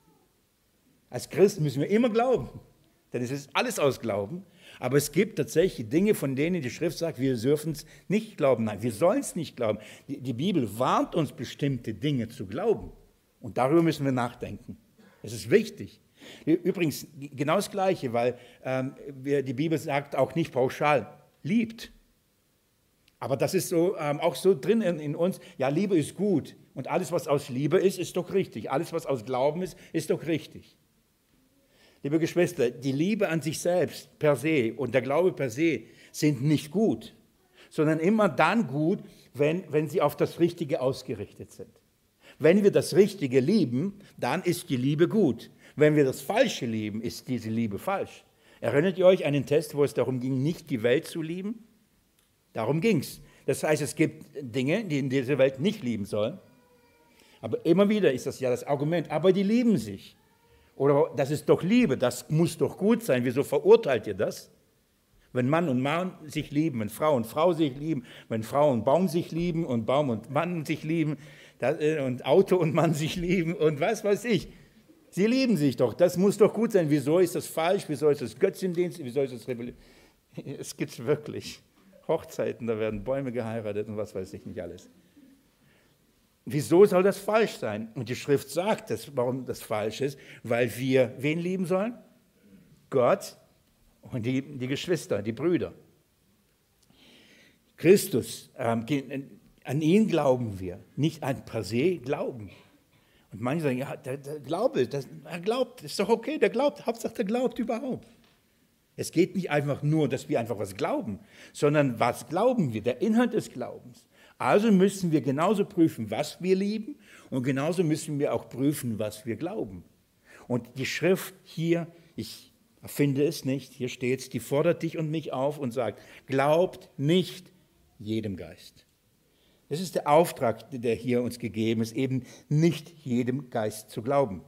Als Christen müssen wir immer glauben, denn es ist alles aus Glauben. Aber es gibt tatsächlich Dinge, von denen die Schrift sagt, wir dürfen es nicht glauben. Nein, wir sollen es nicht glauben. Die, die Bibel warnt uns, bestimmte Dinge zu glauben. Und darüber müssen wir nachdenken. Es ist wichtig. Übrigens, genau das Gleiche, weil ähm, wir, die Bibel sagt auch nicht pauschal, liebt. Aber das ist so, ähm, auch so drin in, in uns, ja, Liebe ist gut. Und alles, was aus Liebe ist, ist doch richtig. Alles, was aus Glauben ist, ist doch richtig. Liebe Geschwister, die Liebe an sich selbst per se und der Glaube per se sind nicht gut, sondern immer dann gut, wenn, wenn sie auf das Richtige ausgerichtet sind. Wenn wir das Richtige lieben, dann ist die Liebe gut. Wenn wir das Falsche lieben, ist diese Liebe falsch. Erinnert ihr euch an den Test, wo es darum ging, nicht die Welt zu lieben? Darum ging es. Das heißt, es gibt Dinge, die in dieser Welt nicht lieben sollen. Aber immer wieder ist das ja das Argument, aber die lieben sich. Oder das ist doch Liebe, das muss doch gut sein. Wieso verurteilt ihr das? Wenn Mann und Mann sich lieben, wenn Frau und Frau sich lieben, wenn Frau und Baum sich lieben und Baum und Mann sich lieben das, und Auto und Mann sich lieben und was weiß ich. Sie lieben sich doch, das muss doch gut sein. Wieso ist das falsch? Wieso ist das Götzendienst? Wieso ist das Rebellion? Es gibt wirklich Hochzeiten, da werden Bäume geheiratet und was weiß ich nicht alles. Wieso soll das falsch sein? Und die Schrift sagt es, warum das falsch ist, weil wir wen lieben sollen? Gott und die, die Geschwister, die Brüder. Christus, ähm, an ihn glauben wir, nicht an per se glauben. Und manche sagen, ja, der, der Glaube, das, er glaubt, ist doch okay, der glaubt, Hauptsache der glaubt überhaupt. Es geht nicht einfach nur, dass wir einfach was glauben, sondern was glauben wir, der Inhalt des Glaubens. Also müssen wir genauso prüfen, was wir lieben und genauso müssen wir auch prüfen, was wir glauben. Und die Schrift hier, ich erfinde es nicht, hier steht es, die fordert dich und mich auf und sagt, glaubt nicht jedem Geist. Das ist der Auftrag, der hier uns gegeben ist, eben nicht jedem Geist zu glauben.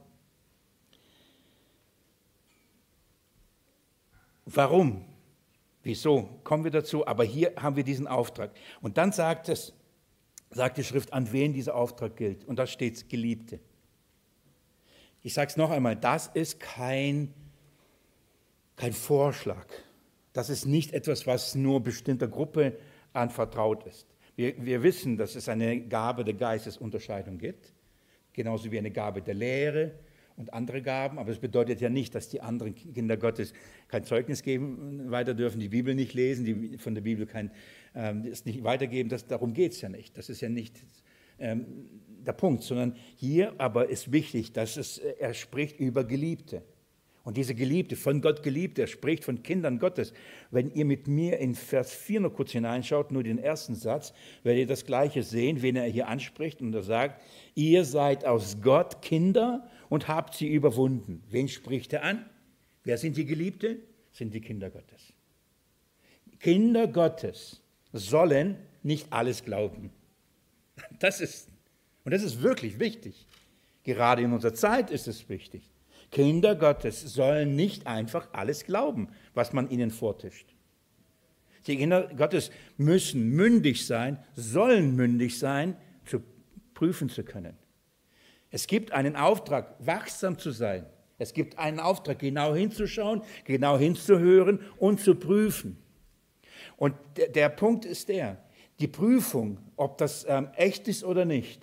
Warum? Wieso? Kommen wir dazu, aber hier haben wir diesen Auftrag. Und dann sagt es, sagt die Schrift, an wen dieser Auftrag gilt. Und da steht es, Geliebte. Ich sage es noch einmal, das ist kein, kein Vorschlag. Das ist nicht etwas, was nur bestimmter Gruppe anvertraut ist. Wir, wir wissen, dass es eine Gabe der Geistesunterscheidung gibt, genauso wie eine Gabe der Lehre und andere Gaben, aber es bedeutet ja nicht, dass die anderen Kinder Gottes kein Zeugnis geben, weiter dürfen, die Bibel nicht lesen, die von der Bibel kein, ähm, es nicht weitergeben, das, darum geht es ja nicht. Das ist ja nicht ähm, der Punkt, sondern hier aber ist wichtig, dass es, er spricht über Geliebte. Und diese Geliebte, von Gott Geliebte, er spricht von Kindern Gottes. Wenn ihr mit mir in Vers vier noch kurz hineinschaut, nur den ersten Satz, werdet ihr das Gleiche sehen, wen er hier anspricht. Und er sagt, ihr seid aus Gott Kinder und habt sie überwunden. Wen spricht er an? Wer sind die Geliebte? Sind die Kinder Gottes. Kinder Gottes sollen nicht alles glauben. Das ist, und das ist wirklich wichtig. Gerade in unserer Zeit ist es wichtig. Kinder Gottes sollen nicht einfach alles glauben, was man ihnen vortischt. Die Kinder Gottes müssen mündig sein, sollen mündig sein, zu prüfen zu können. Es gibt einen Auftrag, wachsam zu sein. Es gibt einen Auftrag, genau hinzuschauen, genau hinzuhören und zu prüfen. Und der, der Punkt ist der, die Prüfung, ob das ähm, echt ist oder nicht,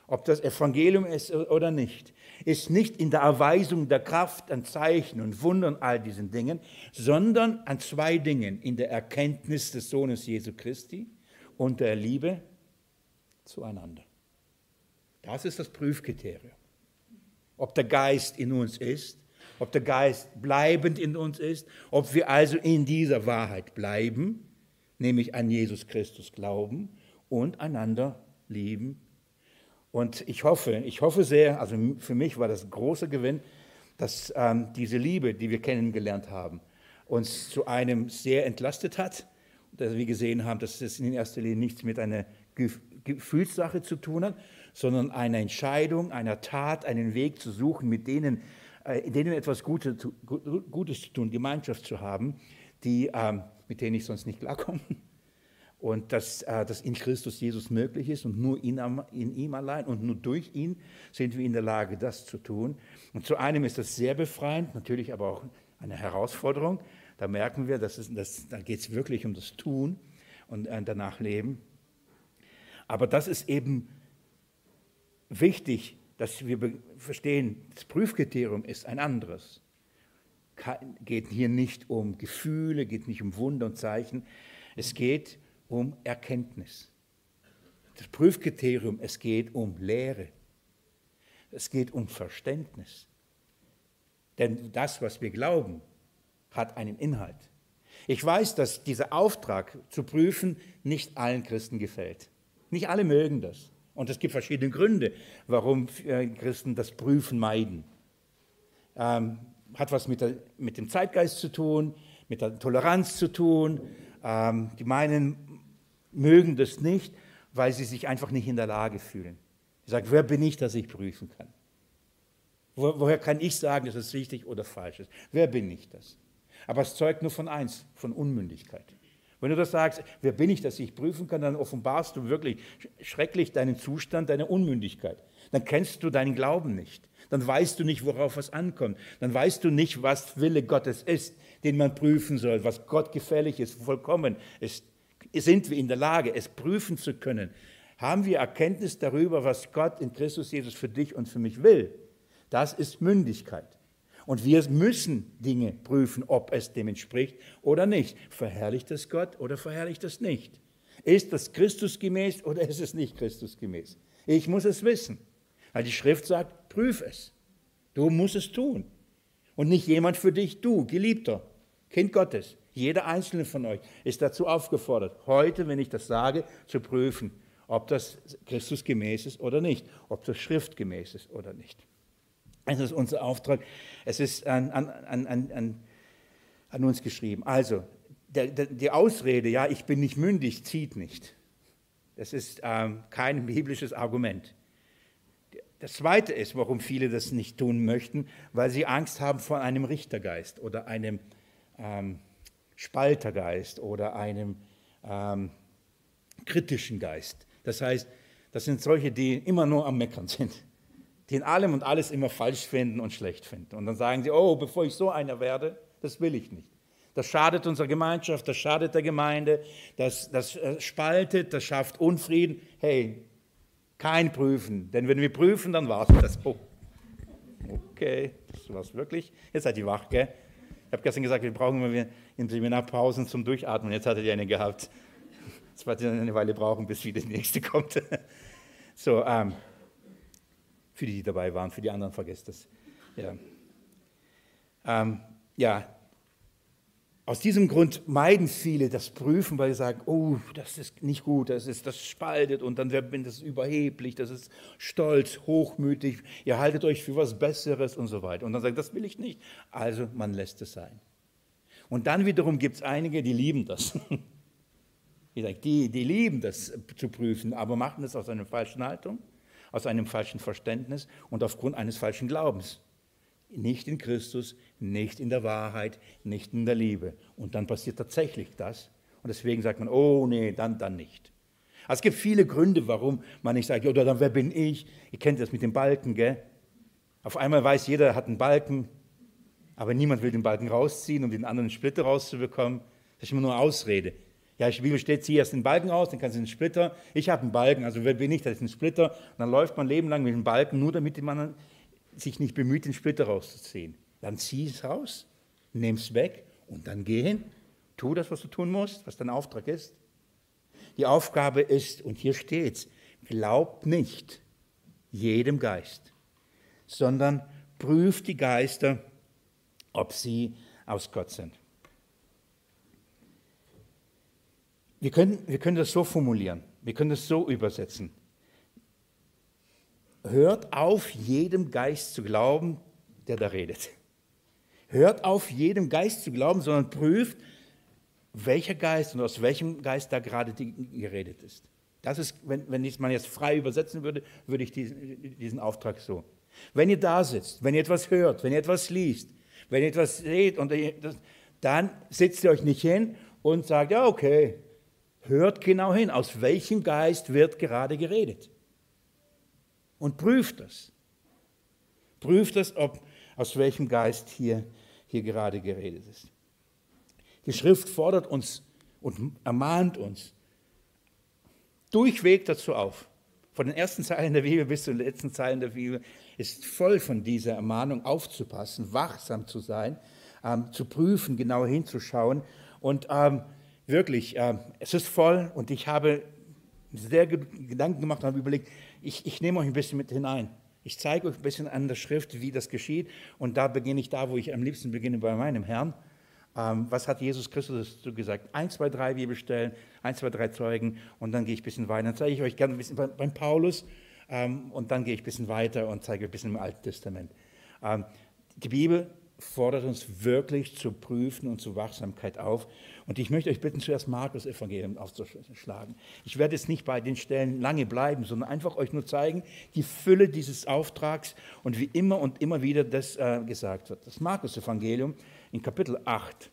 ob das Evangelium ist oder nicht, ist nicht in der Erweisung der Kraft an Zeichen und Wundern und all diesen Dingen, sondern an zwei Dingen, in der Erkenntnis des Sohnes Jesu Christi und der Liebe zueinander. Das ist das Prüfkriterium. Ob der Geist in uns ist, ob der Geist bleibend in uns ist, ob wir also in dieser Wahrheit bleiben, nämlich an Jesus Christus glauben und einander lieben. Und ich hoffe, ich hoffe sehr, also für mich war das ein großer Gewinn, dass ähm, diese Liebe, die wir kennengelernt haben, uns zu einem sehr entlastet hat. Dass wir gesehen haben, dass es in erster Linie nichts mit einer Gefühlssache zu tun hat, sondern eine Entscheidung, einer Tat, einen Weg zu suchen, mit denen, äh, denen etwas Gutes, Gutes zu tun, Gemeinschaft zu haben, die, ähm, mit denen ich sonst nicht klarkomme. Und dass äh, das in Christus Jesus möglich ist und nur in, in ihm allein und nur durch ihn sind wir in der Lage, das zu tun. Und zu einem ist das sehr befreiend, natürlich aber auch eine Herausforderung. Da merken wir, dass es, dass, da geht es wirklich um das Tun und äh, danach Leben. Aber das ist eben wichtig, dass wir verstehen, das Prüfkriterium ist ein anderes. Es geht hier nicht um Gefühle, geht nicht um Wunder und Zeichen. Es geht um Erkenntnis. Das Prüfkriterium, es geht um Lehre. Es geht um Verständnis. Denn das, was wir glauben, hat einen Inhalt. Ich weiß, dass dieser Auftrag zu prüfen nicht allen Christen gefällt. Nicht alle mögen das. Und es gibt verschiedene Gründe, warum Christen das Prüfen meiden. Ähm, hat was mit, der, mit dem Zeitgeist zu tun, mit der Toleranz zu tun. Ähm, die meinen, mögen das nicht, weil sie sich einfach nicht in der Lage fühlen. Sie sagen, wer bin ich, dass ich prüfen kann? Wo, woher kann ich sagen, dass es richtig oder falsch ist? Wer bin ich das? Aber es zeugt nur von eins, von Unmündigkeit. Wenn du das sagst, wer bin ich, dass ich prüfen kann, dann offenbarst du wirklich schrecklich deinen Zustand, deine Unmündigkeit. Dann kennst du deinen Glauben nicht. Dann weißt du nicht, worauf es ankommt. Dann weißt du nicht, was Wille Gottes ist, den man prüfen soll, was Gott gefällig ist, vollkommen ist. Sind wir in der Lage, es prüfen zu können? Haben wir Erkenntnis darüber, was Gott in Christus Jesus für dich und für mich will? Das ist Mündigkeit. Und wir müssen Dinge prüfen, ob es dem entspricht oder nicht. Verherrlicht es Gott oder verherrlicht es nicht? Ist das Christusgemäß oder ist es nicht Christusgemäß? Ich muss es wissen, weil die Schrift sagt, prüf es. Du musst es tun. Und nicht jemand für dich, du, Geliebter, Kind Gottes. Jeder einzelne von euch ist dazu aufgefordert, heute, wenn ich das sage, zu prüfen, ob das Christusgemäß ist oder nicht, ob das schriftgemäß ist oder nicht. Das ist unser Auftrag. Es ist an, an, an, an, an uns geschrieben. Also, der, der, die Ausrede, ja, ich bin nicht mündig, zieht nicht. Das ist ähm, kein biblisches Argument. Das Zweite ist, warum viele das nicht tun möchten, weil sie Angst haben vor einem Richtergeist oder einem ähm, Spaltergeist oder einem ähm, kritischen Geist. Das heißt, das sind solche, die immer nur am Meckern sind, die in allem und alles immer falsch finden und schlecht finden. Und dann sagen sie, oh, bevor ich so einer werde, das will ich nicht. Das schadet unserer Gemeinschaft, das schadet der Gemeinde, das, das spaltet, das schafft Unfrieden. Hey, kein Prüfen, denn wenn wir prüfen, dann war es das. Oh, okay, das war es wirklich. Jetzt seid ihr wach, gell? Ich habe gestern gesagt, wir brauchen immer in Seminarpausen zum Durchatmen. Jetzt hattet ihr eine gehabt. Jetzt wird ihr eine Weile brauchen, bis wieder die nächste kommt. So, ähm, für die, die dabei waren, für die anderen vergesst es. Ja. Ähm, ja, aus diesem Grund meiden viele das Prüfen, weil sie sagen, oh, das ist nicht gut, das, ist, das spaltet und dann wird das überheblich, das ist stolz, hochmütig, ihr haltet euch für was Besseres und so weiter. Und dann sagt, das will ich nicht. Also man lässt es sein. Und dann wiederum gibt es einige, die lieben das. Die, die lieben das zu prüfen, aber machen das aus einer falschen Haltung, aus einem falschen Verständnis und aufgrund eines falschen Glaubens. Nicht in Christus, nicht in der Wahrheit, nicht in der Liebe. Und dann passiert tatsächlich das. Und deswegen sagt man, oh nee, dann, dann nicht. Also es gibt viele Gründe, warum man nicht sagt, oder dann, wer bin ich? Ihr kennt das mit dem Balken, gell? Auf einmal weiß jeder, hat einen Balken, aber niemand will den Balken rausziehen, um den anderen Splitter rauszubekommen. Das ist immer nur eine Ausrede. Ja, in der Bibel steht, zieh erst den Balken aus, dann kannst du den Splitter. Ich habe einen Balken, also wer bin ich, das ist ein Splitter. Und dann läuft man Leben lang mit dem Balken, nur damit man sich nicht bemüht, den Splitter rauszuziehen. Dann zieh es raus, nimm es weg und dann geh hin. Tu das, was du tun musst, was dein Auftrag ist. Die Aufgabe ist, und hier steht's, glaubt nicht jedem Geist, sondern prüft die Geister, ob sie aus Gott sind. Wir können, wir können das so formulieren, wir können das so übersetzen. Hört auf, jedem Geist zu glauben, der da redet. Hört auf, jedem Geist zu glauben, sondern prüft, welcher Geist und aus welchem Geist da gerade die, geredet ist. Das ist, wenn, wenn ich man jetzt frei übersetzen würde, würde ich diesen, diesen Auftrag so. Wenn ihr da sitzt, wenn ihr etwas hört, wenn ihr etwas liest, wenn ihr etwas seht, und ihr, das, dann sitzt ihr euch nicht hin und sagt, ja okay, hört genau hin, aus welchem Geist wird gerade geredet. Und prüft das. Prüft das, ob aus welchem Geist hier, hier gerade geredet ist. Die Schrift fordert uns und ermahnt uns durchweg dazu auf. Von den ersten Zeilen der Bibel bis zu den letzten Zeilen der Bibel ist voll von dieser Ermahnung, aufzupassen, wachsam zu sein, ähm, zu prüfen, genau hinzuschauen. Und ähm, wirklich, ähm, es ist voll und ich habe sehr Gedanken gemacht und habe überlegt, ich, ich nehme euch ein bisschen mit hinein. Ich zeige euch ein bisschen an der Schrift, wie das geschieht. Und da beginne ich da, wo ich am liebsten beginne, bei meinem Herrn. Ähm, was hat Jesus Christus dazu gesagt? Eins, zwei, drei Bibelstellen, eins, zwei, drei Zeugen und dann gehe ich ein bisschen weiter. Dann zeige ich euch gerne ein bisschen beim, beim Paulus ähm, und dann gehe ich ein bisschen weiter und zeige ein bisschen im Alten Testament. Ähm, die Bibel fordert uns wirklich zu prüfen und zur Wachsamkeit auf. Und ich möchte euch bitten, zuerst Markus Evangelium aufzuschlagen. Ich werde jetzt nicht bei den Stellen lange bleiben, sondern einfach euch nur zeigen, die Fülle dieses Auftrags und wie immer und immer wieder das äh, gesagt wird. Das Markus Evangelium in Kapitel acht.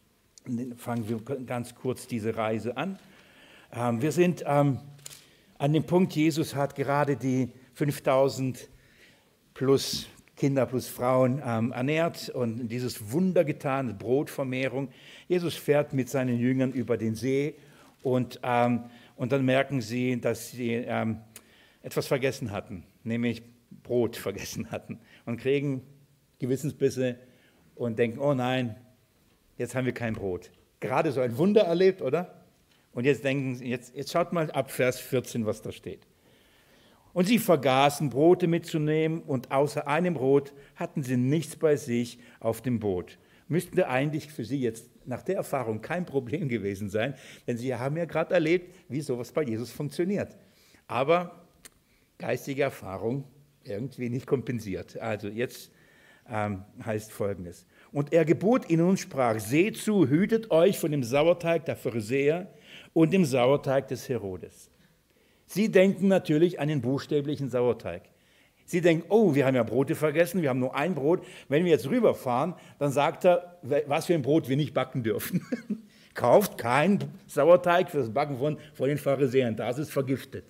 Fangen wir ganz kurz diese Reise an. Ähm, wir sind ähm, an dem Punkt, Jesus hat gerade die fünftausend plus Kinder plus Frauen ähm, ernährt und dieses Wunder getan, Brotvermehrung. Jesus fährt mit seinen Jüngern über den See und, ähm, und dann merken sie, dass sie ähm, etwas vergessen hatten, nämlich Brot vergessen hatten und kriegen Gewissensbisse und denken, oh nein, jetzt haben wir kein Brot. Gerade so ein Wunder erlebt, oder? Und jetzt denken sie, jetzt, jetzt schaut mal ab Vers vierzehn, was da steht. Und sie vergaßen, Brote mitzunehmen, und außer einem Brot hatten sie nichts bei sich auf dem Boot. Müsste eigentlich für sie jetzt nach der Erfahrung kein Problem gewesen sein, denn sie haben ja gerade erlebt, wie sowas bei Jesus funktioniert. Aber geistige Erfahrung irgendwie nicht kompensiert. Also jetzt ähm, heißt Folgendes. Und er gebot ihnen und sprach, seht zu, hütet euch von dem Sauerteig der Pharisäer und dem Sauerteig des Herodes. Sie denken natürlich an den buchstäblichen Sauerteig. Sie denken, oh, wir haben ja Brote vergessen, wir haben nur ein Brot. Wenn wir jetzt rüberfahren, dann sagt er, was für ein Brot wir nicht backen dürfen. Kauft keinen Sauerteig für das Backen von, von den Pharisäern, das ist vergiftet.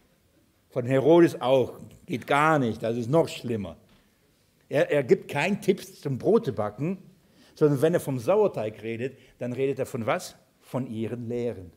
Von Herodes auch, geht gar nicht, das ist noch schlimmer. Er, er gibt keinen Tipp zum Brotebacken, sondern wenn er vom Sauerteig redet, dann redet er von was? Von ihren Lehren.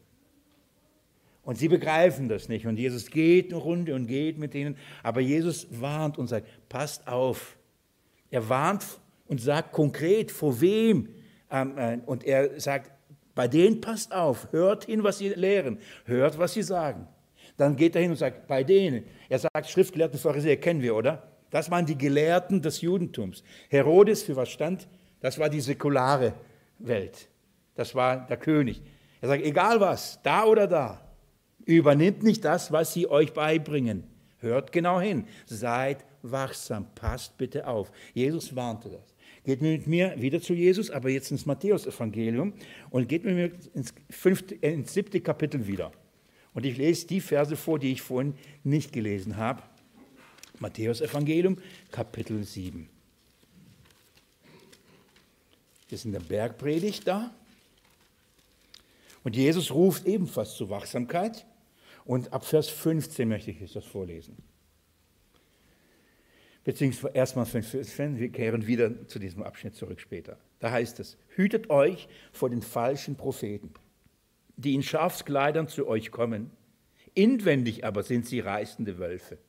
Und sie begreifen das nicht. Und Jesus geht eine Runde und geht mit ihnen. Aber Jesus warnt und sagt, passt auf. Er warnt und sagt konkret, vor wem. Und er sagt, bei denen passt auf. Hört hin, was sie lehren. Hört, was sie sagen. Dann geht er hin und sagt, bei denen. Er sagt, Schriftgelehrten Pharisäer kennen wir, oder? Das waren die Gelehrten des Judentums. Herodes, für was stand? Das war die säkulare Welt. Das war der König. Er sagt, egal was, da oder da. Übernimmt nicht das, was sie euch beibringen. Hört genau hin. Seid wachsam. Passt bitte auf. Jesus warnte das. Geht mit mir wieder zu Jesus, aber jetzt ins Matthäus-Evangelium und geht mit mir ins, fünfte, ins siebte Kapitel wieder. Und ich lese die Verse vor, die ich vorhin nicht gelesen habe. Matthäus-Evangelium, Kapitel sieben. Wir sind in der Bergpredigt da. Und Jesus ruft ebenfalls zur Wachsamkeit. Und ab Vers fünfzehn möchte ich euch das vorlesen. Beziehungsweise erstmal fünfzehn, wir kehren wieder zu diesem Abschnitt zurück später. Da heißt es, hütet euch vor den falschen Propheten. die in Schafskleidern zu euch kommen, inwendig aber sind sie reißende Wölfe.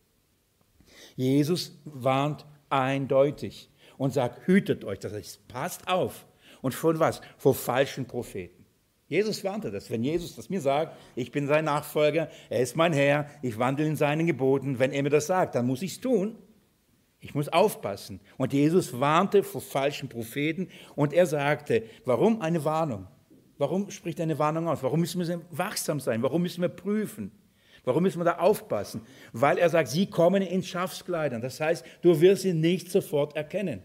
Jesus warnt eindeutig und sagt, hütet euch, das heißt, passt auf. Und von was? Vor falschen Propheten. Jesus warnte das. Wenn Jesus das mir sagt, ich bin sein Nachfolger, er ist mein Herr, ich wandle in seinen Geboten, wenn er mir das sagt, dann muss ich es tun. Ich muss aufpassen. Und Jesus warnte vor falschen Propheten und er sagte, warum eine Warnung? Warum spricht er eine Warnung aus? Warum müssen wir wachsam sein? Warum müssen wir prüfen? Warum müssen wir da aufpassen? Weil er sagt, sie kommen in Schafskleidern. Das heißt, du wirst sie nicht sofort erkennen.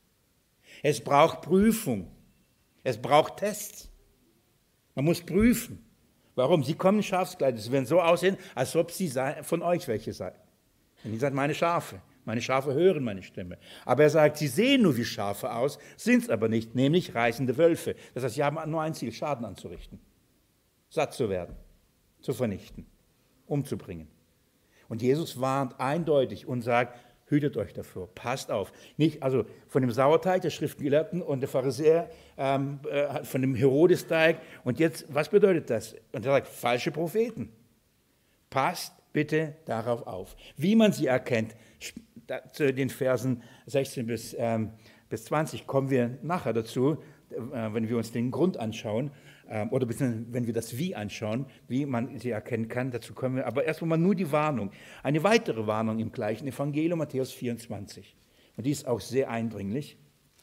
Es braucht Prüfung. Es braucht Tests. Man muss prüfen. Warum? Sie kommen in Schafskleidern. Sie werden so aussehen, als ob sie von euch welche seien. Und ihr seid meine Schafe. Meine Schafe hören meine Stimme. Aber er sagt, sie sehen nur wie Schafe aus, sind es aber nicht, nämlich reißende Wölfe. Das heißt, sie haben nur ein Ziel, Schaden anzurichten, satt zu werden, zu vernichten, umzubringen. Und Jesus warnt eindeutig und sagt, hütet euch davor, passt auf. Nicht, also von dem Sauerteig der Schriftgelehrten und der Pharisäer, ähm, äh, von dem Herodesteig. Und jetzt, was bedeutet das? Und er sagt, falsche Propheten. Passt bitte darauf auf. Wie man sie erkennt, zu den Versen sechzehn bis, ähm, bis zwanzig kommen wir nachher dazu, äh, wenn wir uns den Grund anschauen, äh, oder wenn wir das Wie anschauen, wie man sie erkennen kann, dazu kommen wir. Aber erst einmal nur die Warnung. Eine weitere Warnung im gleichen Evangelium, Matthäus vierundzwanzig. Und die ist auch sehr eindringlich.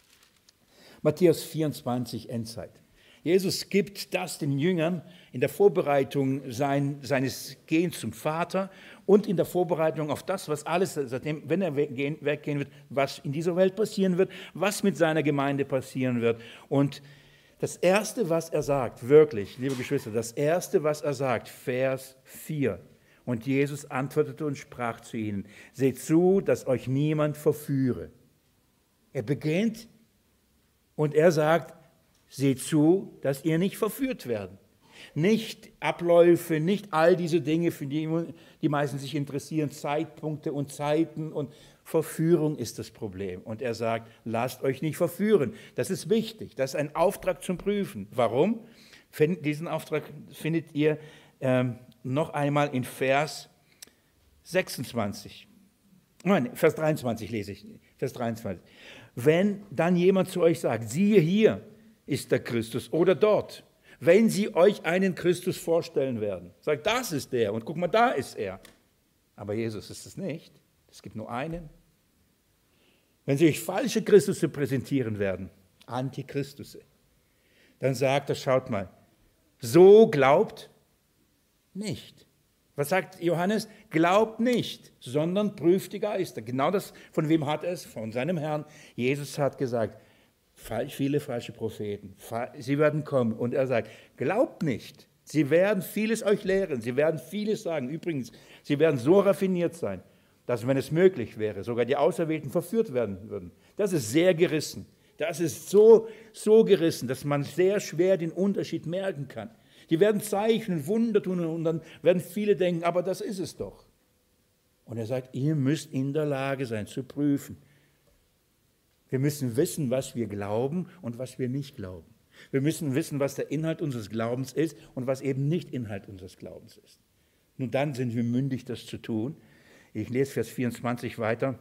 Matthäus vierundzwanzig, Endzeit. Jesus gibt das den Jüngern in der Vorbereitung sein, seines Gehens zum Vater und in der Vorbereitung auf das, was alles, seitdem, wenn er weggehen, weggehen wird, was in dieser Welt passieren wird, was mit seiner Gemeinde passieren wird. Und das Erste, was er sagt, wirklich, liebe Geschwister, das Erste, was er sagt, Vers vier. Und Jesus antwortete und sprach zu ihnen, seht zu, dass euch niemand verführe. Er beginnt und er sagt, seht zu, dass ihr nicht verführt werdet. Nicht Abläufe, nicht all diese Dinge, für die die meisten sich interessieren, Zeitpunkte und Zeiten und Verführung ist das Problem. Und er sagt, lasst euch nicht verführen. Das ist wichtig. Das ist ein Auftrag zum Prüfen. Warum? Diesen Auftrag findet ihr ähm, noch einmal in Vers sechsundzwanzig. Nein, Vers dreiundzwanzig lese ich. Vers dreiundzwanzig. Wenn dann jemand zu euch sagt, siehe hier ist der Christus oder dort, wenn sie euch einen Christus vorstellen werden, sagt, das ist der und guck mal, da ist er. Aber Jesus ist es nicht. Es gibt nur einen. Wenn sie euch falsche Christusse präsentieren werden, Antichristusse, dann sagt er, schaut mal, so glaubt nicht. Was sagt Johannes? Glaubt nicht, sondern prüft die Geister. Genau das, von wem hat er es? Von seinem Herrn. Jesus hat gesagt, viele falsche Propheten, sie werden kommen. Und er sagt, glaubt nicht. Sie werden vieles euch lehren, sie werden vieles sagen. Übrigens, sie werden so raffiniert sein, dass, wenn es möglich wäre, sogar die Auserwählten verführt werden würden. Das ist sehr gerissen. Das ist so, so gerissen, dass man sehr schwer den Unterschied merken kann. Die werden Zeichen und Wunder tun und dann werden viele denken, aber das ist es doch. Und er sagt, ihr müsst in der Lage sein zu prüfen. Wir müssen wissen, was wir glauben und was wir nicht glauben. Wir müssen wissen, was der Inhalt unseres Glaubens ist und was eben nicht Inhalt unseres Glaubens ist. Nun dann sind wir mündig, das zu tun. Ich lese Vers vierundzwanzig weiter.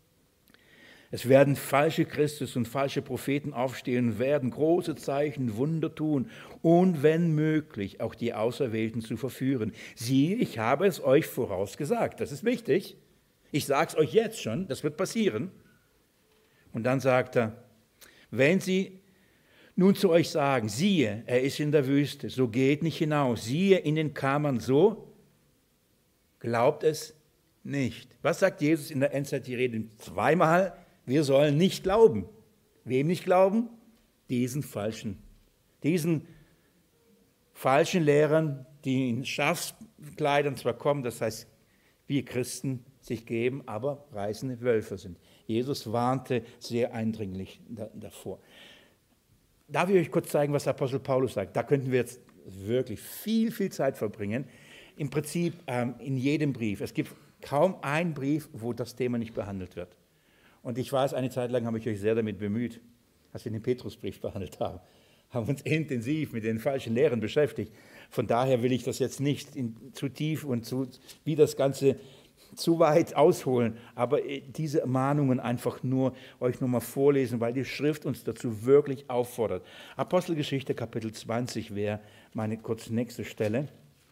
Es werden falsche Christus und falsche Propheten aufstehen und werden große Zeichen, Wunder tun und wenn möglich auch die Auserwählten zu verführen. Siehe, ich habe es euch vorausgesagt. Das ist wichtig. Ich sage es euch jetzt schon, das wird passieren. Und dann sagt er, wenn sie nun zu euch sagen, siehe, er ist in der Wüste, so geht nicht hinaus, siehe in den Kammern, so glaubt es nicht. Was sagt Jesus in der Endzeit? Die Rede zweimal, wir sollen nicht glauben. Wem nicht glauben? Diesen falschen, diesen falschen Lehrern, die in Schafskleidern zwar kommen, das heißt, wir Christen sich geben, aber reißende Wölfe sind. Jesus warnte sehr eindringlich davor. Darf ich euch kurz zeigen, was Apostel Paulus sagt? Da könnten wir jetzt wirklich viel, viel Zeit verbringen. Im Prinzip ähm, in jedem Brief. Es gibt kaum einen Brief, wo das Thema nicht behandelt wird. Und ich weiß, eine Zeit lang habe ich euch sehr damit bemüht, als wir den Petrusbrief behandelt haben. haben uns intensiv mit den falschen Lehren beschäftigt. Von daher will ich das jetzt nicht in, zu tief und zu, wie das Ganze zu weit ausholen, aber diese Ermahnungen einfach nur euch nochmal vorlesen, weil die Schrift uns dazu wirklich auffordert. Apostelgeschichte Kapitel zwanzig wäre meine kurz nächste Stelle.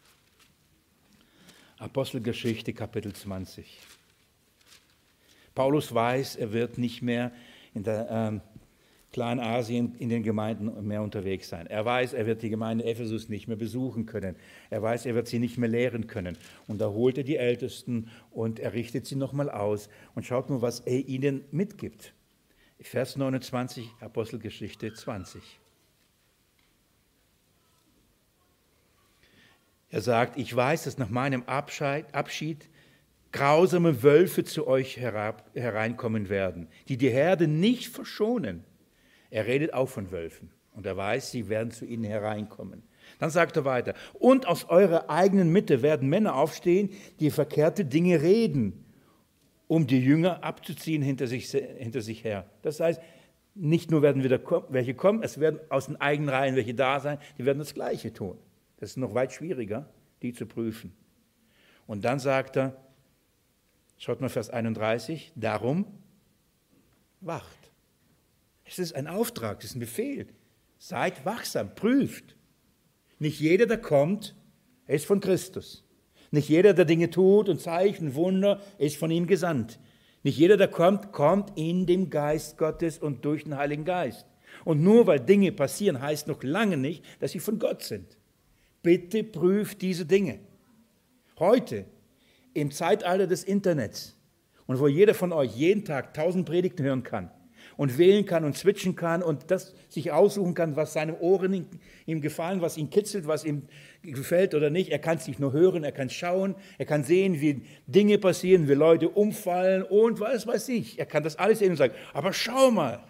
Apostelgeschichte Kapitel zwanzig. Paulus weiß, er wird nicht mehr in der ähm, Kleinasien in den Gemeinden mehr unterwegs sein. Er weiß, er wird die Gemeinde Ephesus nicht mehr besuchen können. Er weiß, er wird sie nicht mehr lehren können. Und da holt er die Ältesten und er richtet sie nochmal aus. Und schaut nur, was er ihnen mitgibt. Vers neunundzwanzig, Apostelgeschichte zwanzig. Er sagt, ich weiß, dass nach meinem Abschied, Abschied grausame Wölfe zu euch herab, hereinkommen werden, die die Herde nicht verschonen. Er redet auch von Wölfen und er weiß, sie werden zu ihnen hereinkommen. Dann sagt er weiter, und aus eurer eigenen Mitte werden Männer aufstehen, die verkehrte Dinge reden, um die Jünger abzuziehen hinter sich, hinter sich her. Das heißt, nicht nur werden wieder welche kommen, es werden aus den eigenen Reihen welche da sein, die werden das Gleiche tun. Das ist noch weit schwieriger, die zu prüfen. Und dann sagt er, schaut mal Vers einunddreißig, darum wacht. Es ist ein Auftrag, es ist ein Befehl. Seid wachsam, prüft. Nicht jeder, der kommt, ist von Christus. Nicht jeder, der Dinge tut und Zeichen, Wunder, ist von ihm gesandt. Nicht jeder, der kommt, kommt in dem Geist Gottes und durch den Heiligen Geist. Und nur weil Dinge passieren, heißt noch lange nicht, dass sie von Gott sind. Bitte prüft diese Dinge. Heute, im Zeitalter des Internets und wo jeder von euch jeden Tag tausend Predigten hören kann und wählen kann und switchen kann und das sich aussuchen kann, was seinem Ohren ihm gefallen, was ihn kitzelt, was ihm gefällt oder nicht. Er kann es nicht nur hören, er kann schauen, er kann sehen, wie Dinge passieren, wie Leute umfallen und was weiß ich. Er kann das alles sehen und sagen, aber schau mal,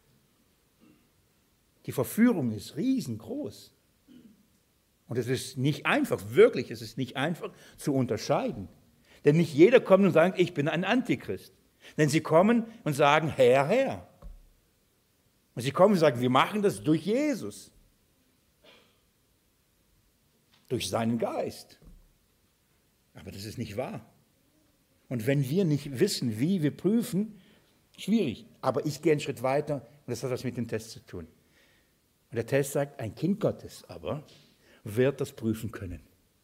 die Verführung ist riesengroß. Und es ist nicht einfach, wirklich, es ist nicht einfach zu unterscheiden. Denn nicht jeder kommt und sagt, ich bin ein Antichrist. Denn sie kommen und sagen, Herr, Herr. Und sie kommen und sagen, wir machen das durch Jesus. Durch seinen Geist. Aber das ist nicht wahr. Und wenn wir nicht wissen, wie wir prüfen, schwierig. Aber ich gehe einen Schritt weiter und das hat was mit dem Test zu tun. Und der Test sagt, ein Kind Gottes aber wird das prüfen können.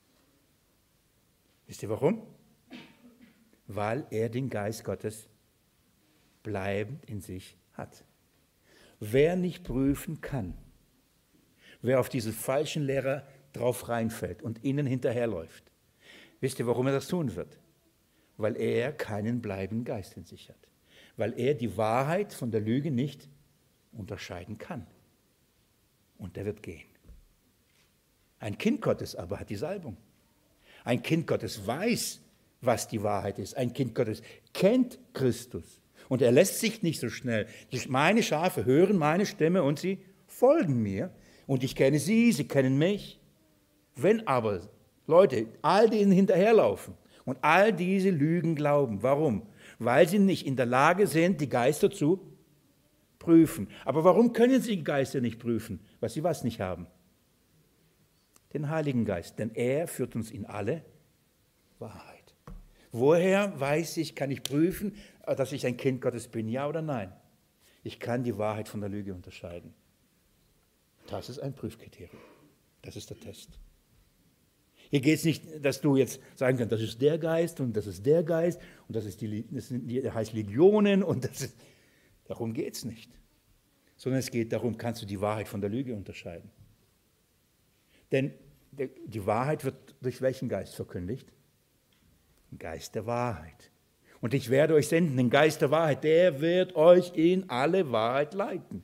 Wisst ihr warum? Weil er den Geist Gottes bleibend in sich hat. Wer nicht prüfen kann, wer auf diese falschen Lehrer drauf reinfällt und ihnen hinterherläuft, wisst ihr, warum er das tun wird? Weil er keinen bleibenden Geist in sich hat. Weil er die Wahrheit von der Lüge nicht unterscheiden kann. Und er wird gehen. Ein Kind Gottes aber hat die Salbung. Ein Kind Gottes weiß, was die Wahrheit ist. Ein Kind Gottes kennt Christus. Und er lässt sich nicht so schnell. Meine Schafe hören meine Stimme und sie folgen mir. Und ich kenne sie, sie kennen mich. Wenn aber Leute all denen hinterherlaufen und all diese Lügen glauben, warum? Weil sie nicht in der Lage sind, die Geister zu prüfen. Aber warum können sie die Geister nicht prüfen? Weil sie was nicht haben? Den Heiligen Geist. Denn er führt uns in alle Wahrheit. Woher weiß ich, kann ich prüfen, dass ich ein Kind Gottes bin, ja oder nein? Ich kann die Wahrheit von der Lüge unterscheiden. Das ist ein Prüfkriterium. Das ist der Test. Hier geht es nicht, dass du jetzt sagen kannst, das ist der Geist und das ist der Geist und das, ist die, das sind die, das heißt Legionen und das ist, darum geht es nicht. Sondern es geht darum, kannst du die Wahrheit von der Lüge unterscheiden. Denn die Wahrheit wird durch welchen Geist verkündigt? Den Geist der Wahrheit. Und ich werde euch senden, den Geist der Wahrheit, der wird euch in alle Wahrheit leiten.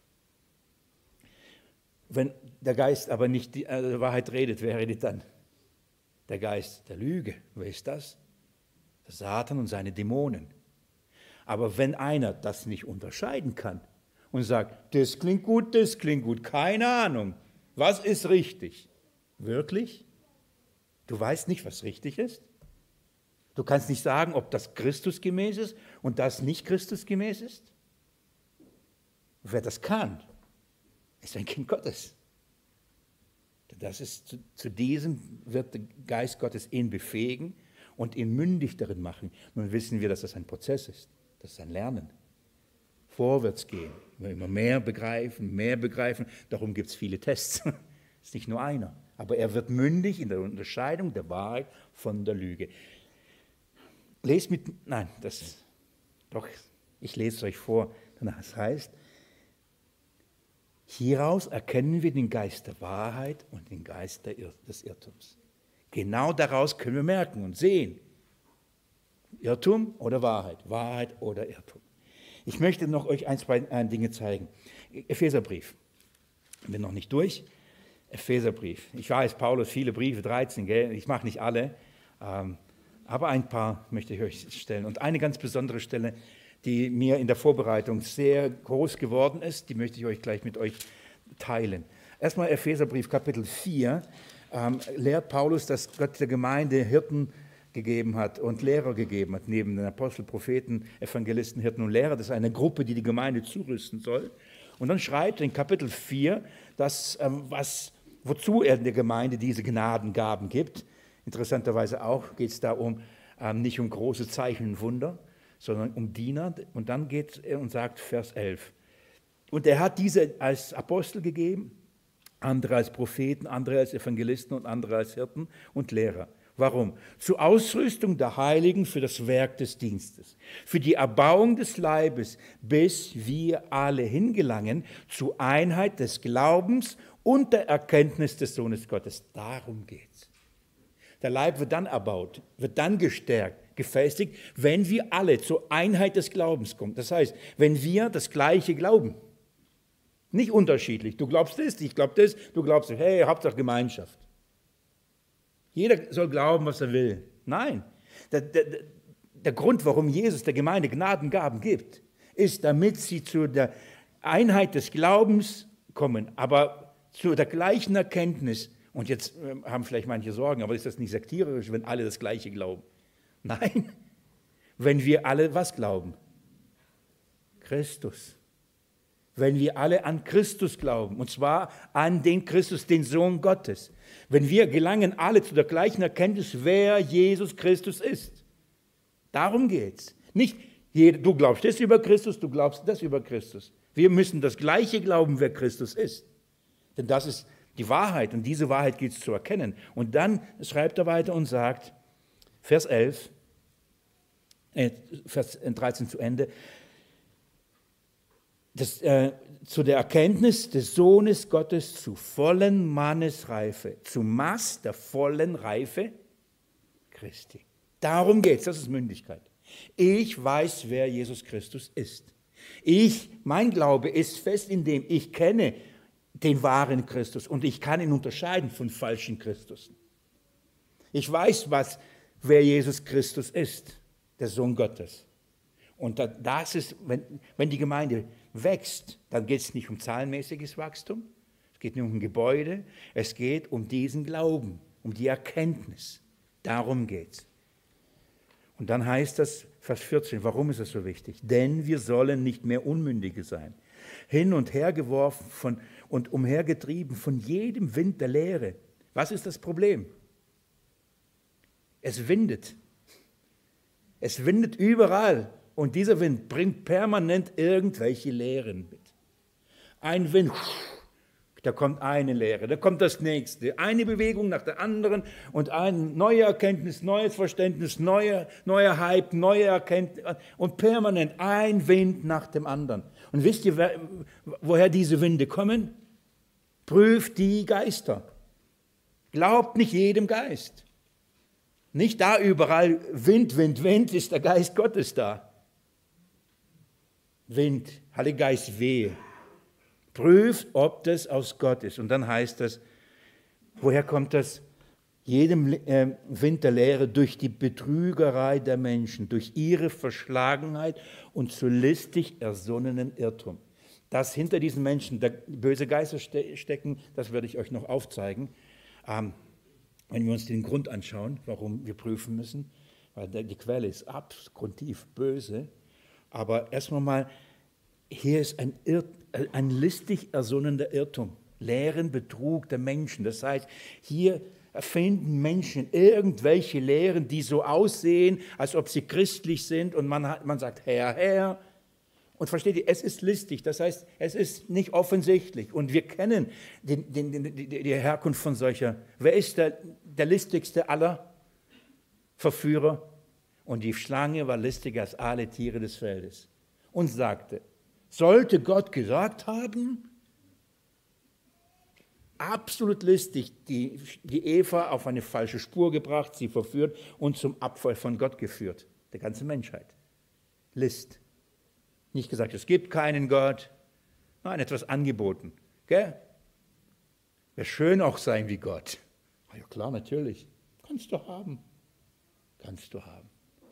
Wenn der Geist aber nicht die äh, Wahrheit redet, wer redet dann? Der Geist der Lüge. Wer ist das? Der Satan und seine Dämonen. Aber wenn einer das nicht unterscheiden kann und sagt, das klingt gut, das klingt gut, keine Ahnung, was ist richtig? Wirklich? Du weißt nicht, was richtig ist? Du kannst nicht sagen, ob das Christusgemäß ist und das nicht Christusgemäß ist? Wer das kann, ist ein Kind Gottes. Das ist, zu, zu diesem wird der Geist Gottes ihn befähigen und ihn mündig darin machen. Nun wissen wir, dass das ein Prozess ist. Das ist ein Lernen. Vorwärts gehen. Wir immer mehr begreifen, mehr begreifen. Darum gibt es viele Tests. Es ist nicht nur einer. Aber er wird mündig in der Unterscheidung der Wahrheit von der Lüge. Lest mit, nein, das, doch, ich lese es euch vor. Das heißt, hieraus erkennen wir den Geist der Wahrheit und den Geist der Irr- des Irrtums. Genau daraus können wir merken und sehen. Irrtum oder Wahrheit, Wahrheit oder Irrtum. Ich möchte noch euch ein, zwei Dinge zeigen. Epheserbrief. Ich bin noch nicht durch. Epheserbrief. Ich weiß, Paulus, viele Briefe, dreizehn, gell? Ich mache nicht alle, ähm, aber ein paar möchte ich euch stellen. Und eine ganz besondere Stelle, die mir in der Vorbereitung sehr groß geworden ist, die möchte ich euch gleich mit euch teilen. Erstmal Epheserbrief, Kapitel vier, ähm, lehrt Paulus, dass Gott der Gemeinde Hirten gegeben hat und Lehrer gegeben hat, neben den Apostel, Propheten, Evangelisten, Hirten und Lehrer. Das ist eine Gruppe, die die Gemeinde zurüsten soll. Und dann schreibt er in Kapitel vier, dass, ähm, was, wozu er in der Gemeinde diese Gnadengaben gibt. Interessanterweise auch geht es da um, ähm, nicht um große Zeichen und Wunder, sondern um Diener. Und dann geht er und sagt, Vers elf, und er hat diese als Apostel gegeben, andere als Propheten, andere als Evangelisten und andere als Hirten und Lehrer. Warum? Zur Ausrüstung der Heiligen für das Werk des Dienstes, für die Erbauung des Leibes, bis wir alle hingelangen zur Einheit des Glaubens und der Erkenntnis des Sohnes Gottes. Darum geht's. Der Leib wird dann erbaut, wird dann gestärkt, gefestigt, wenn wir alle zur Einheit des Glaubens kommen. Das heißt, wenn wir das Gleiche glauben. Nicht unterschiedlich. Du glaubst das, ich glaube das, du glaubst das. Hey, Hauptsache Gemeinschaft. Jeder soll glauben, was er will. Nein. Der, der, der Grund, warum Jesus der Gemeinde Gnadengaben gibt, ist, damit sie zu der Einheit des Glaubens kommen, aber zu der gleichen Erkenntnis. Und jetzt haben vielleicht manche Sorgen, aber ist das nicht sektiererisch, wenn alle das Gleiche glauben? Nein. Wenn wir alle was glauben? Christus. Wenn wir alle an Christus glauben, und zwar an den Christus, den Sohn Gottes. Wenn wir gelangen alle zu der gleichen Erkenntnis, wer Jesus Christus ist. Darum geht's. Nicht, du glaubst das über Christus, du glaubst das über Christus. Wir müssen das Gleiche glauben, wer Christus ist. Denn das ist die Wahrheit und diese Wahrheit gilt es zu erkennen. Und dann schreibt er weiter und sagt, Vers elf, äh, Vers dreizehn zu Ende, Das, äh, zu der Erkenntnis des Sohnes Gottes zu vollen Mannesreife, zu Maß der vollen Reife Christi. Darum geht es, das ist Mündigkeit. Ich weiß, wer Jesus Christus ist. Ich, mein Glaube ist fest in dem, ich kenne den wahren Christus und ich kann ihn unterscheiden von falschen Christusen. Ich weiß, was, wer Jesus Christus ist, der Sohn Gottes. Und das ist, wenn, wenn die Gemeinde wächst, dann geht es nicht um zahlenmäßiges Wachstum, es geht nicht um ein Gebäude, es geht um diesen Glauben, um die Erkenntnis. Darum geht es. Und dann heißt das, Vers vierzehn, warum ist das so wichtig? Denn wir sollen nicht mehr Unmündige sein, hin und her geworfen von, und umhergetrieben von jedem Wind der Lehre. Was ist das Problem? Es windet. Es windet überall. Und dieser Wind bringt permanent irgendwelche Lehren mit. Ein Wind, da kommt eine Lehre, da kommt das nächste, eine Bewegung nach der anderen und eine neue Erkenntnis, neues Verständnis, neuer, neuer Hype, neue Erkenntnis und permanent ein Wind nach dem anderen. Und wisst ihr, wer, woher diese Winde kommen? Prüft die Geister. Glaubt nicht jedem Geist. Nicht da überall Wind, Wind, Wind ist der Geist Gottes da. Wind, Heiliger Geist, wehe. Prüft, ob das aus Gott ist. Und dann heißt das, woher kommt das? Jedem äh, Wind der Lehre durch die Betrügerei der Menschen, durch ihre Verschlagenheit und zu listig ersonnenen Irrtum. Dass hinter diesen Menschen der böse Geister ste- stecken, das werde ich euch noch aufzeigen. Ähm, wenn wir uns den Grund anschauen, warum wir prüfen müssen, weil die Quelle ist abgrundtief böse. Aber erstmal mal, hier ist ein, Irr, ein listig ersonnener Irrtum, Lehren, Betrug der Menschen. Das heißt, hier erfinden Menschen irgendwelche Lehren, die so aussehen, als ob sie christlich sind und man, hat, man sagt, Herr, Herr. Und versteht ihr, es ist listig, das heißt, es ist nicht offensichtlich. Und wir kennen den, den, den, die, die Herkunft von solcher. Wer ist der, der listigste aller Verführer? Und die Schlange war listiger als alle Tiere des Feldes und sagte, sollte Gott gesagt haben? Absolut listig, die, die Eva auf eine falsche Spur gebracht, sie verführt und zum Abfall von Gott geführt, der ganzen Menschheit. List. Nicht gesagt, es gibt keinen Gott, nein, etwas angeboten. Gell? Wäre schön auch sein wie Gott. Ja klar, natürlich. Kannst du haben. Kannst du haben.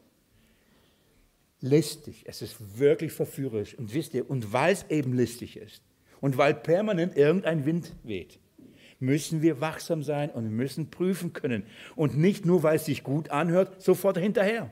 Listig, es ist wirklich verführerisch. Und wisst ihr, und weil es eben listig ist und weil permanent irgendein Wind weht, müssen wir wachsam sein und müssen prüfen können. Und nicht nur, weil es sich gut anhört, sofort hinterher.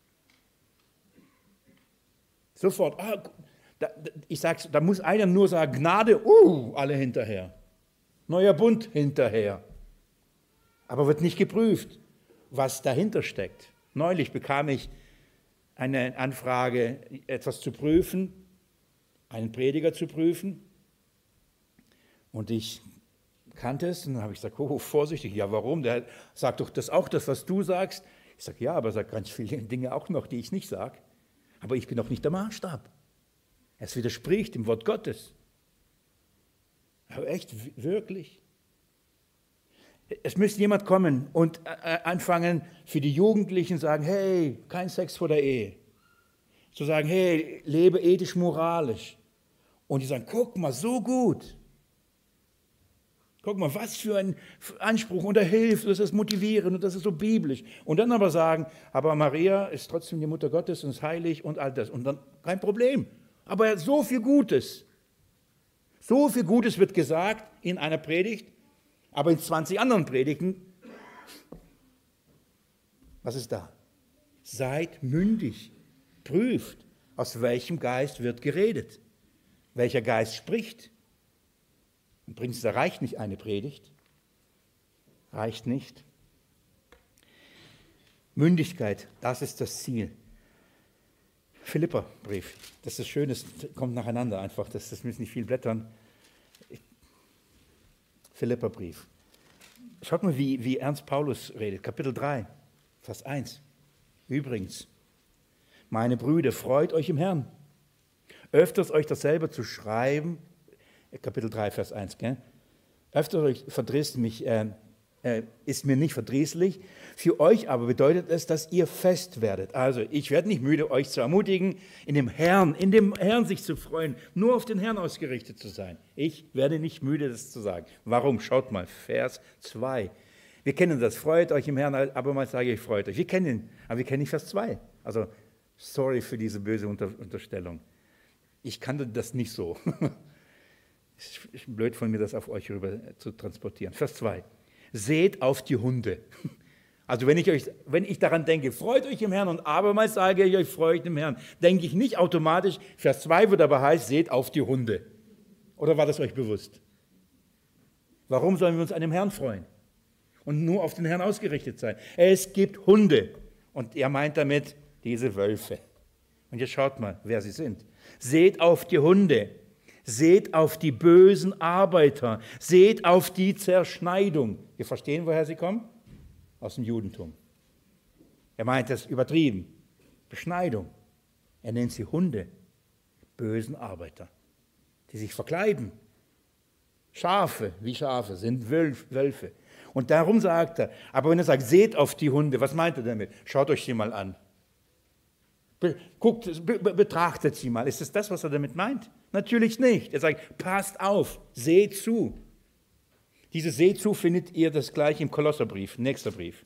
Sofort. Ah, da, ich sag's, da muss einer nur sagen, Gnade, uh, alle hinterher. Neuer Bund hinterher. Aber wird nicht geprüft, was dahinter steckt. Neulich bekam ich eine Anfrage, etwas zu prüfen, einen Prediger zu prüfen. Und ich kannte es und dann habe ich gesagt, oh, vorsichtig, ja warum? Der sagt doch das auch, das, was du sagst. Ich sage, ja, aber er sagt ganz viele Dinge auch noch, die ich nicht sage. Aber ich bin doch nicht der Maßstab. Es widerspricht dem Wort Gottes. Aber echt, wirklich. Es müsste jemand kommen und anfangen, für die Jugendlichen sagen, hey, kein Sex vor der Ehe. Zu sagen, hey, lebe ethisch, moralisch. Und die sagen, guck mal, so gut. Guck mal, was für ein Anspruch und er hilft, das ist motivierend und das ist so biblisch. Und dann aber sagen, aber Maria ist trotzdem die Mutter Gottes und ist heilig und all das. Und dann kein Problem. Aber er hat so viel Gutes. So viel Gutes wird gesagt in einer Predigt, aber in zwanzig anderen Predigten. Was ist da? Seid mündig. Prüft, aus welchem Geist wird geredet. Welcher Geist spricht. Übrigens, da reicht nicht eine Predigt, reicht nicht. Mündigkeit, das ist das Ziel. Philipperbrief, das ist das Schöne, es kommt nacheinander einfach, das, das müssen nicht viel blättern. Philipperbrief. Schaut mal, wie, wie Ernst Paulus redet, Kapitel drei, Vers eins. Übrigens, meine Brüder, freut euch im Herrn. Öfters euch dasselbe zu schreiben, Kapitel drei, Vers eins, gell? Öfter euch verdrießt mich, äh, äh, ist mir nicht verdrießlich. Für euch aber bedeutet es, dass ihr fest werdet. Also, ich werde nicht müde, euch zu ermutigen, in dem Herrn, in dem Herrn sich zu freuen, nur auf den Herrn ausgerichtet zu sein. Ich werde nicht müde, das zu sagen. Warum? Schaut mal, Vers zwei. Wir kennen das, freut euch im Herrn, aber mal sage ich, freut euch. Wir kennen ihn, aber wir kennen nicht Vers zwei. Also, sorry für diese böse Unter- Unterstellung. Ich kannte das nicht so. Es ist blöd von mir, das auf euch rüber zu transportieren. Vers zwei. Seht auf die Hunde. Also wenn ich, euch, wenn ich daran denke, freut euch im Herrn und abermals sage ich euch, freut euch im Herrn, denke ich nicht automatisch, Vers zwei wird aber heißt, seht auf die Hunde. Oder war das euch bewusst? Warum sollen wir uns an dem Herrn freuen? Und nur auf den Herrn ausgerichtet sein. Es gibt Hunde. Und er meint damit diese Wölfe. Und jetzt schaut mal, wer sie sind. Seht auf die Hunde. Seht auf die bösen Arbeiter, seht auf die Zerschneidung. Wir verstehen, woher sie kommen? Aus dem Judentum. Er meint das übertrieben. Beschneidung. Er nennt sie Hunde, bösen Arbeiter, die sich verkleiden. Schafe, wie Schafe, sind Wölfe. Und darum sagt er, aber wenn er sagt, seht auf die Hunde, was meint er damit? Schaut euch sie mal an. Be- guckt, be- betrachtet sie mal. Ist es das, was er damit meint? Natürlich nicht. Er sagt, passt auf, seht zu. Diese Seht zu findet ihr das gleich im Kolosserbrief, nächster Brief.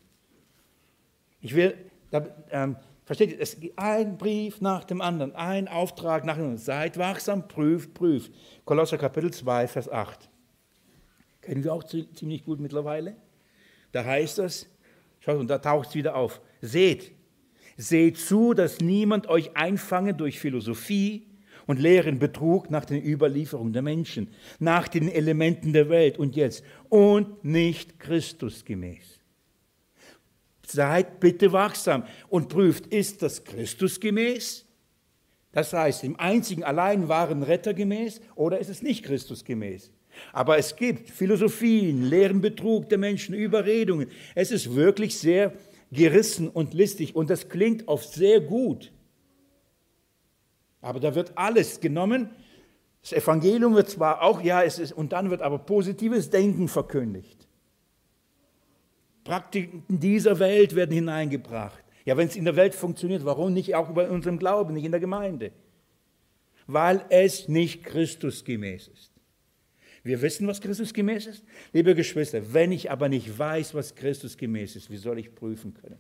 Ich will, da, ähm, versteht ihr, es gibt ein Brief nach dem anderen, ein Auftrag nach dem anderen. Seid wachsam, prüft, prüft. Kolosser Kapitel zwei, Vers acht. Kennen wir auch ziemlich gut mittlerweile. Da heißt es, schaut, und da taucht es wieder auf, seht. Seht zu, dass niemand euch einfange durch Philosophie und lehren Betrug nach den Überlieferungen der Menschen, nach den Elementen der Welt und jetzt und nicht Christusgemäß. Seid bitte wachsam und prüft, ist das Christusgemäß? Das heißt, im einzigen allein wahren Retter gemäß oder ist es nicht Christusgemäß? Aber es gibt Philosophien, Lehren, Betrug der Menschen, Überredungen. Es ist wirklich sehr gerissen und listig und das klingt oft sehr gut. Aber da wird alles genommen. Das Evangelium wird zwar auch, ja, es ist, und dann wird aber positives Denken verkündigt. Praktiken dieser Welt werden hineingebracht. Ja, wenn es in der Welt funktioniert, warum nicht auch bei unserem Glauben, nicht in der Gemeinde? Weil es nicht Christusgemäß ist. Wir wissen, was Christusgemäß ist. Liebe Geschwister, wenn ich aber nicht weiß, was Christusgemäß ist, wie soll ich prüfen können?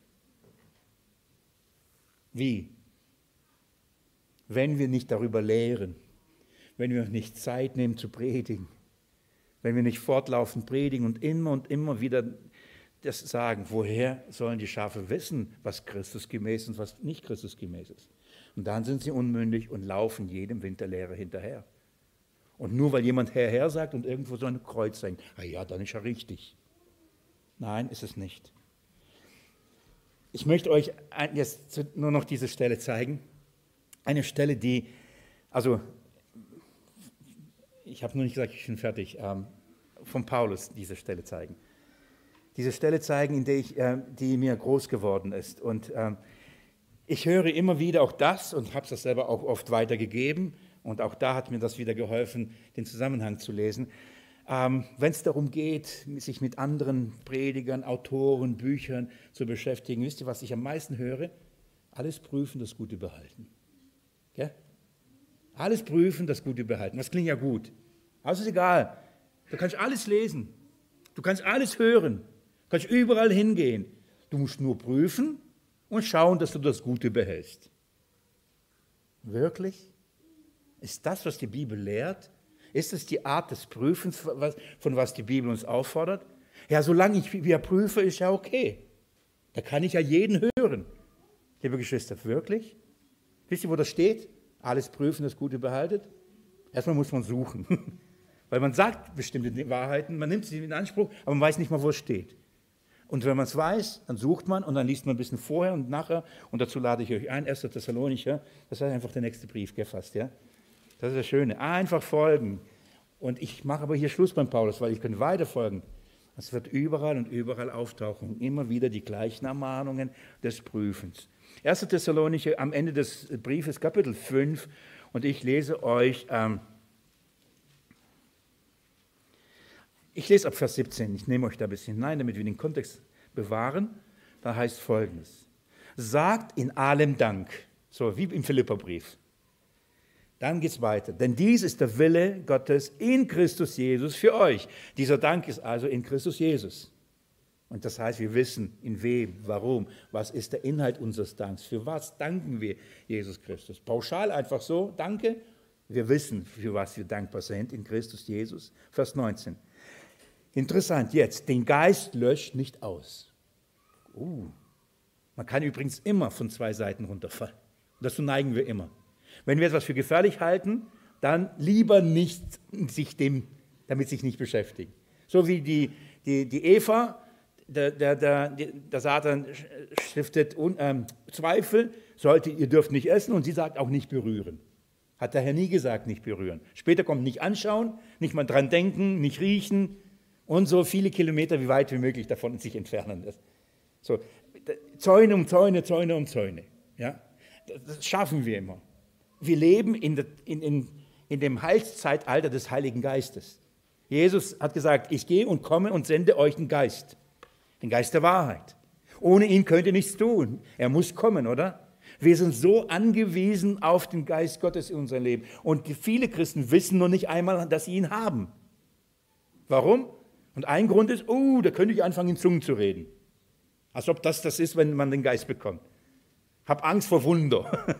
Wie? Wenn wir nicht darüber lehren, wenn wir nicht Zeit nehmen zu predigen, wenn wir nicht fortlaufend predigen und immer und immer wieder das sagen, woher sollen die Schafe wissen, was Christusgemäß ist und was nicht Christusgemäß ist? Und dann sind sie unmündig und laufen jedem Winterlehrer hinterher. Und nur weil jemand herher sagt und irgendwo so ein Kreuz hängt, ah ja, dann ist er richtig. Nein, ist es nicht. Ich möchte euch jetzt nur noch diese Stelle zeigen. Eine Stelle, die, also, ich habe nur nicht gesagt, ich bin fertig, ähm, von Paulus diese Stelle zeigen. Diese Stelle zeigen, in der ich, äh, die mir groß geworden ist. Und ähm, ich höre immer wieder auch das und habe es selber auch oft weitergegeben. Und auch da hat mir das wieder geholfen, den Zusammenhang zu lesen. Ähm, wenn es darum geht, sich mit anderen Predigern, Autoren, Büchern zu beschäftigen, wisst ihr, was ich am meisten höre? Alles prüfen, das Gute behalten. Ja? Alles prüfen, das Gute behalten. Das klingt ja gut. Aber es ist egal. Du kannst alles lesen. Du kannst alles hören. Du kannst überall hingehen. Du musst nur prüfen und schauen, dass du das Gute behältst. Wirklich? Ist das, was die Bibel lehrt? Ist es die Art des Prüfens, von was die Bibel uns auffordert? Ja, solange ich wieder prüfe, ist ja okay. Da kann ich ja jeden hören. Liebe Geschwister, wirklich? Wisst ihr, wo das steht? Alles prüfen, das Gute behaltet? Erstmal muss man suchen. Weil man sagt bestimmte Wahrheiten, man nimmt sie in Anspruch, aber man weiß nicht mal, wo es steht. Und wenn man es weiß, dann sucht man und dann liest man ein bisschen vorher und nachher. Und dazu lade ich euch ein, erster Thessalonicher, das ist einfach der nächste Brief, gell, fast, ja? Das ist das Schöne. Einfach folgen. Und ich mache aber hier Schluss beim Paulus, weil ich kann weiter folgen. Es wird überall und überall auftauchen. Immer wieder die gleichen Ermahnungen des Prüfens. erster Thessalonicher am Ende des Briefes, Kapitel fünf. Und ich lese euch, ähm, ich lese ab Vers siebzehn. Ich nehme euch da ein bisschen hinein, damit wir den Kontext bewahren. Da heißt Folgendes. Sagt in allem Dank. So wie im Philipperbrief. Dann geht es weiter. Denn dies ist der Wille Gottes in Christus Jesus für euch. Dieser Dank ist also in Christus Jesus. Und das heißt, wir wissen, in wem, warum, was ist der Inhalt unseres Danks, für was danken wir Jesus Christus. Pauschal einfach so, danke. Wir wissen, für was wir dankbar sind in Christus Jesus. Vers neunzehn. Interessant jetzt, den Geist löscht nicht aus. Uh, man kann übrigens immer von zwei Seiten runterfallen. Dazu neigen wir immer. Wenn wir etwas für gefährlich halten, dann lieber nicht sich dem, damit sich nicht beschäftigen. So wie die, die, die Eva, der, der, der, der Satan stiftet un, ähm, Zweifel, sollte, ihr dürft nicht essen und sie sagt auch nicht berühren. Hat der Herr nie gesagt, nicht berühren. Später kommt nicht anschauen, nicht mal dran denken, nicht riechen und so viele Kilometer wie weit wie möglich davon sich entfernen. So, Zäune um Zäune, Zäune um Zäune. Ja? Das schaffen wir immer. Wir leben in, der, in, in, in dem Heilszeitalter des Heiligen Geistes. Jesus hat gesagt, ich gehe und komme und sende euch den Geist, den Geist der Wahrheit. Ohne ihn könnt ihr nichts tun. Er muss kommen, oder? Wir sind so angewiesen auf den Geist Gottes in unserem Leben. Und viele Christen wissen noch nicht einmal, dass sie ihn haben. Warum? Und ein Grund ist, oh, da könnte ich anfangen, in Zungen zu reden. Als ob das das ist, wenn man den Geist bekommt. Hab Angst vor Wunder.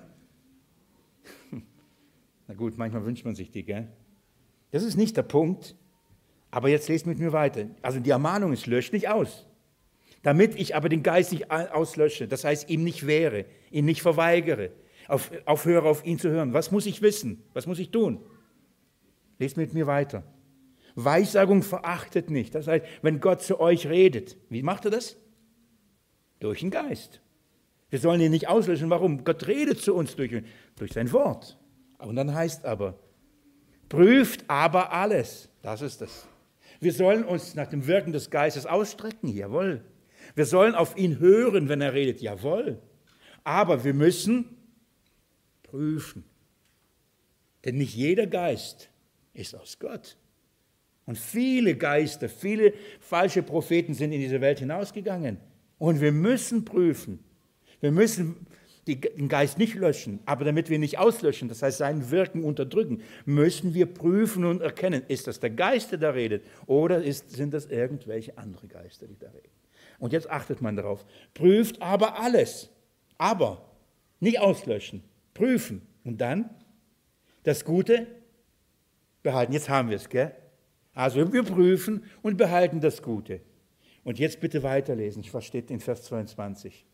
Na gut, manchmal wünscht man sich die, gell? Das ist nicht der Punkt. Aber jetzt lest mit mir weiter. Also die Ermahnung ist, löscht nicht aus. Damit ich aber den Geist nicht auslösche, das heißt, ihm nicht wehre, ihn nicht verweigere, Auf, aufhöre auf ihn zu hören. Was muss ich wissen? Was muss ich tun? Lest mit mir weiter. Weissagung verachtet nicht. Das heißt, wenn Gott zu euch redet, wie macht er das? Durch den Geist. Wir sollen ihn nicht auslöschen. Warum? Gott redet zu uns durch, durch sein Wort. Und dann heißt aber, prüft aber alles. Das ist es. Wir sollen uns nach dem Wirken des Geistes ausstrecken. Jawohl. Wir sollen auf ihn hören, wenn er redet. Jawohl. Aber wir müssen prüfen. Denn nicht jeder Geist ist aus Gott. Und viele Geister, viele falsche Propheten sind in diese Welt hinausgegangen. Und wir müssen prüfen. Wir müssen den Geist nicht löschen, aber damit wir nicht auslöschen, das heißt sein Wirken unterdrücken, müssen wir prüfen und erkennen, ist das der Geist, der da redet, oder ist, sind das irgendwelche andere Geister, die da reden. Und jetzt achtet man darauf, prüft aber alles, aber nicht auslöschen, prüfen und dann das Gute behalten. Jetzt haben wir es, gell? Also wir prüfen und behalten das Gute. Und jetzt bitte weiterlesen, was steht in Vers zweiundzwanzig.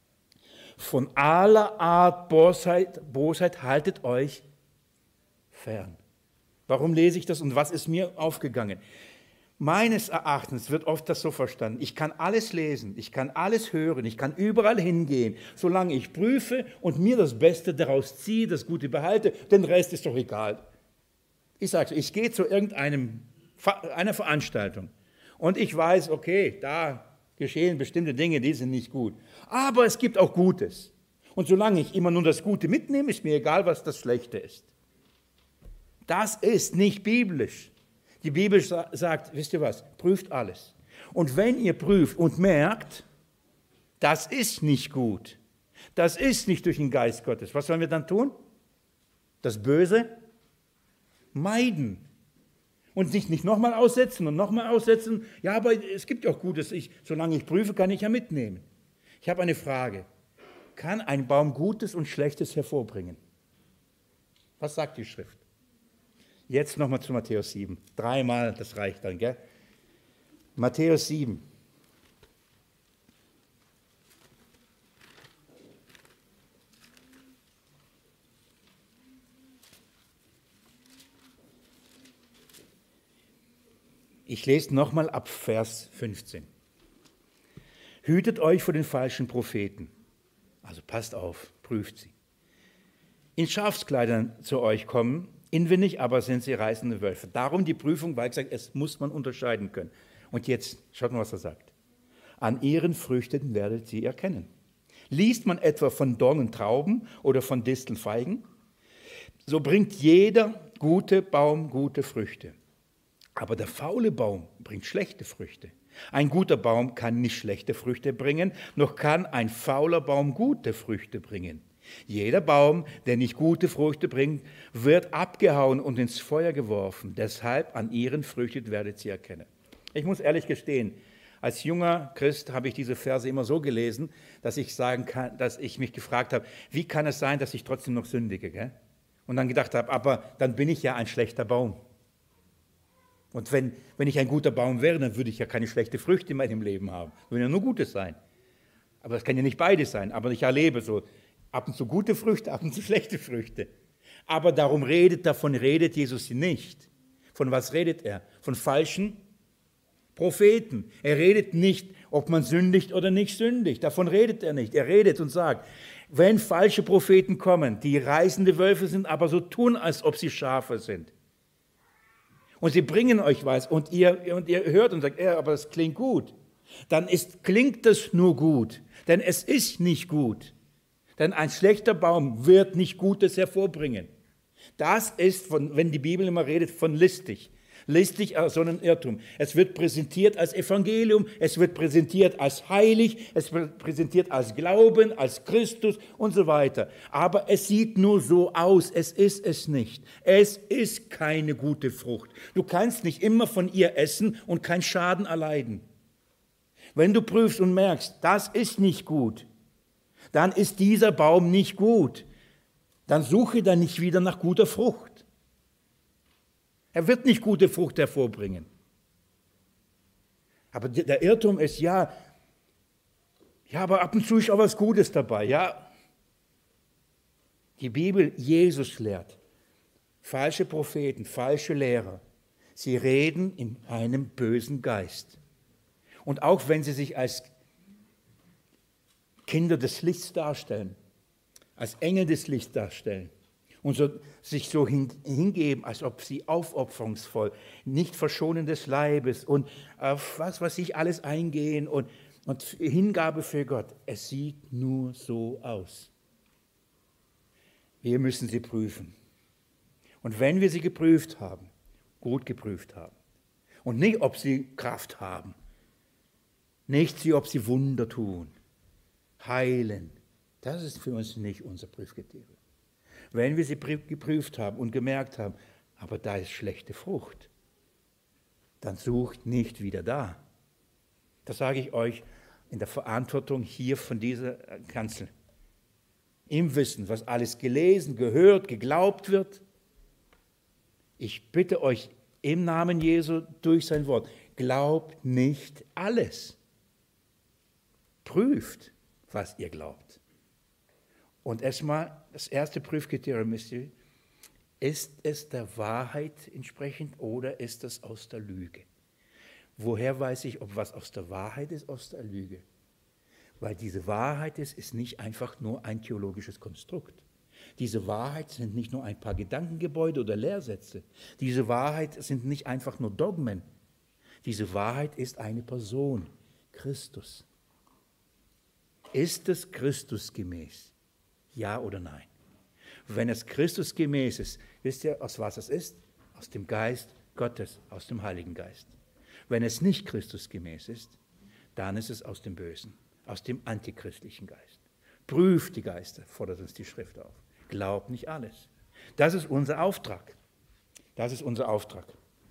Von aller Art Bosheit, Bosheit haltet euch fern. Warum lese ich das und was ist mir aufgegangen? Meines Erachtens wird oft das so verstanden, ich kann alles lesen, ich kann alles hören, ich kann überall hingehen, solange ich prüfe und mir das Beste daraus ziehe, das Gute behalte, den Rest ist doch egal. Ich sage, ich gehe zu irgendeinem einer Veranstaltung und ich weiß, okay, da geschehen bestimmte Dinge, die sind nicht gut. Aber es gibt auch Gutes. Und solange ich immer nur das Gute mitnehme, ist mir egal, was das Schlechte ist. Das ist nicht biblisch. Die Bibel sagt, wisst ihr was, prüft alles. Und wenn ihr prüft und merkt, das ist nicht gut, das ist nicht durch den Geist Gottes, was sollen wir dann tun? Das Böse meiden. Und sich nicht nochmal aussetzen und nochmal aussetzen. Ja, aber es gibt ja auch Gutes. Ich, solange ich prüfe, kann ich ja mitnehmen. Ich habe eine Frage. Kann ein Baum Gutes und Schlechtes hervorbringen? Was sagt die Schrift? Jetzt nochmal zu Matthäus sieben. Dreimal, das reicht dann, gell? Matthäus sieben. Ich lese nochmal ab Vers fünfzehn. Hütet euch vor den falschen Propheten. Also passt auf, prüft sie. In Schafskleidern zu euch kommen, inwendig aber sind sie reißende Wölfe. Darum die Prüfung, weil gesagt, es muss man unterscheiden können. Und jetzt, schaut mal, was er sagt. An ihren Früchten werdet ihr erkennen. Liest man etwa von Dornen Trauben oder von Disteln Feigen, so bringt jeder gute Baum gute Früchte. Aber der faule Baum bringt schlechte Früchte. Ein guter Baum kann nicht schlechte Früchte bringen, noch kann ein fauler Baum gute Früchte bringen. Jeder Baum, der nicht gute Früchte bringt, wird abgehauen und ins Feuer geworfen. Deshalb an ihren Früchten werdet ihr erkennen. Ich muss ehrlich gestehen, als junger Christ habe ich diese Verse immer so gelesen, dass ich sagen kann, dass ich mich gefragt habe, wie kann es sein, dass ich trotzdem noch sündige? Gell? Und dann gedacht habe, aber dann bin ich ja ein schlechter Baum. Und wenn, wenn ich ein guter Baum wäre, dann würde ich ja keine schlechten Früchte in meinem Leben haben. Würde ja nur Gutes sein. Aber das kann ja nicht beides sein. Aber ich erlebe so ab und zu gute Früchte, ab und zu schlechte Früchte. Aber darum redet, davon redet Jesus nicht. Von was redet er? Von falschen Propheten. Er redet nicht, ob man sündigt oder nicht sündigt. Davon redet er nicht. Er redet und sagt, wenn falsche Propheten kommen, die reißende Wölfe sind, aber so tun, als ob sie Schafe sind. Und sie bringen euch was und ihr, und ihr hört und sagt, ja, aber das klingt gut. Dann ist, klingt das nur gut, denn es ist nicht gut. Denn ein schlechter Baum wird nicht Gutes hervorbringen. Das ist, von, wenn die Bibel immer redet, von listig. Listig als so ein Irrtum. Es wird präsentiert als Evangelium, es wird präsentiert als heilig, es wird präsentiert als Glauben, als Christus und so weiter. Aber es sieht nur so aus, es ist es nicht. Es ist keine gute Frucht. Du kannst nicht immer von ihr essen und keinen Schaden erleiden. Wenn du prüfst und merkst, das ist nicht gut, dann ist dieser Baum nicht gut. Dann suche dann nicht wieder nach guter Frucht. Er wird nicht gute Frucht hervorbringen. Aber der Irrtum ist, ja, ja, aber ab und zu ist auch was Gutes dabei, ja. die Bibel Jesus lehrt. Falsche Propheten, falsche Lehrer, sie reden in einem bösen Geist. Und auch wenn sie sich als Kinder des Lichts darstellen, als Engel des Lichts darstellen und so, sich so hin, hingeben, als ob sie aufopferungsvoll, nicht verschonen des Leibes und auf was, was sich alles eingehen und, und Hingabe für Gott. Es sieht nur so aus. Wir müssen sie prüfen. Und wenn wir sie geprüft haben, gut geprüft haben, und nicht, ob sie Kraft haben, nicht, ob sie Wunder tun, heilen, das ist für uns nicht unser Prüfkriterium. Wenn wir sie geprüft haben und gemerkt haben, aber da ist schlechte Frucht, dann sucht nicht wieder da. Das sage ich euch in der Verantwortung hier von dieser Kanzel. Im Wissen, was alles gelesen, gehört, geglaubt wird. Ich bitte euch im Namen Jesu durch sein Wort, glaubt nicht alles. Prüft, was ihr glaubt. Und erstmal, das erste Prüfkriterium ist, ist es der Wahrheit entsprechend oder ist es aus der Lüge? Woher weiß ich, ob was aus der Wahrheit ist, aus der Lüge? Weil diese Wahrheit ist, ist nicht einfach nur ein theologisches Konstrukt. Diese Wahrheit sind nicht nur ein paar Gedankengebäude oder Lehrsätze. Diese Wahrheit sind nicht einfach nur Dogmen. Diese Wahrheit ist eine Person, Christus. Ist es Christusgemäß? Ja oder nein? Wenn es Christusgemäß ist, wisst ihr, aus was es ist? Aus dem Geist Gottes, aus dem Heiligen Geist. Wenn es nicht Christusgemäß ist, dann ist es aus dem Bösen, aus dem antichristlichen Geist. Prüft die Geister, fordert uns die Schrift auf. Glaubt nicht alles. Das ist unser Auftrag. Das ist unser Auftrag.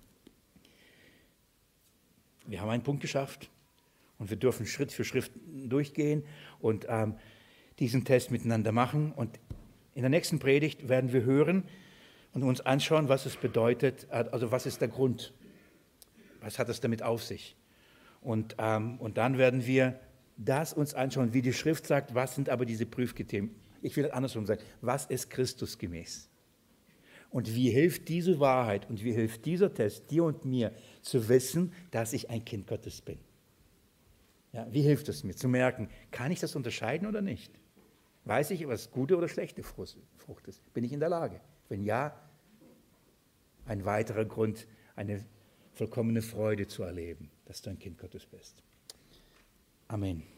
Wir haben einen Punkt geschafft und wir dürfen Schritt für Schritt durchgehen und ähm, diesen Test miteinander machen. Und in der nächsten Predigt werden wir hören und uns anschauen, was es bedeutet, also was ist der Grund, was hat es damit auf sich. Und, ähm, und dann werden wir das uns anschauen, wie die Schrift sagt, was sind aber diese Prüfkriterien. Ich will das andersrum sagen, was ist Christus gemäß? Und wie hilft diese Wahrheit und wie hilft dieser Test dir und mir zu wissen, dass ich ein Kind Gottes bin? Ja, wie hilft es mir zu merken, kann ich das unterscheiden oder nicht? Weiß ich, was gute oder schlechte Frucht ist? Bin ich in der Lage? Wenn ja, ein weiterer Grund, eine vollkommene Freude zu erleben, dass du ein Kind Gottes bist. Amen.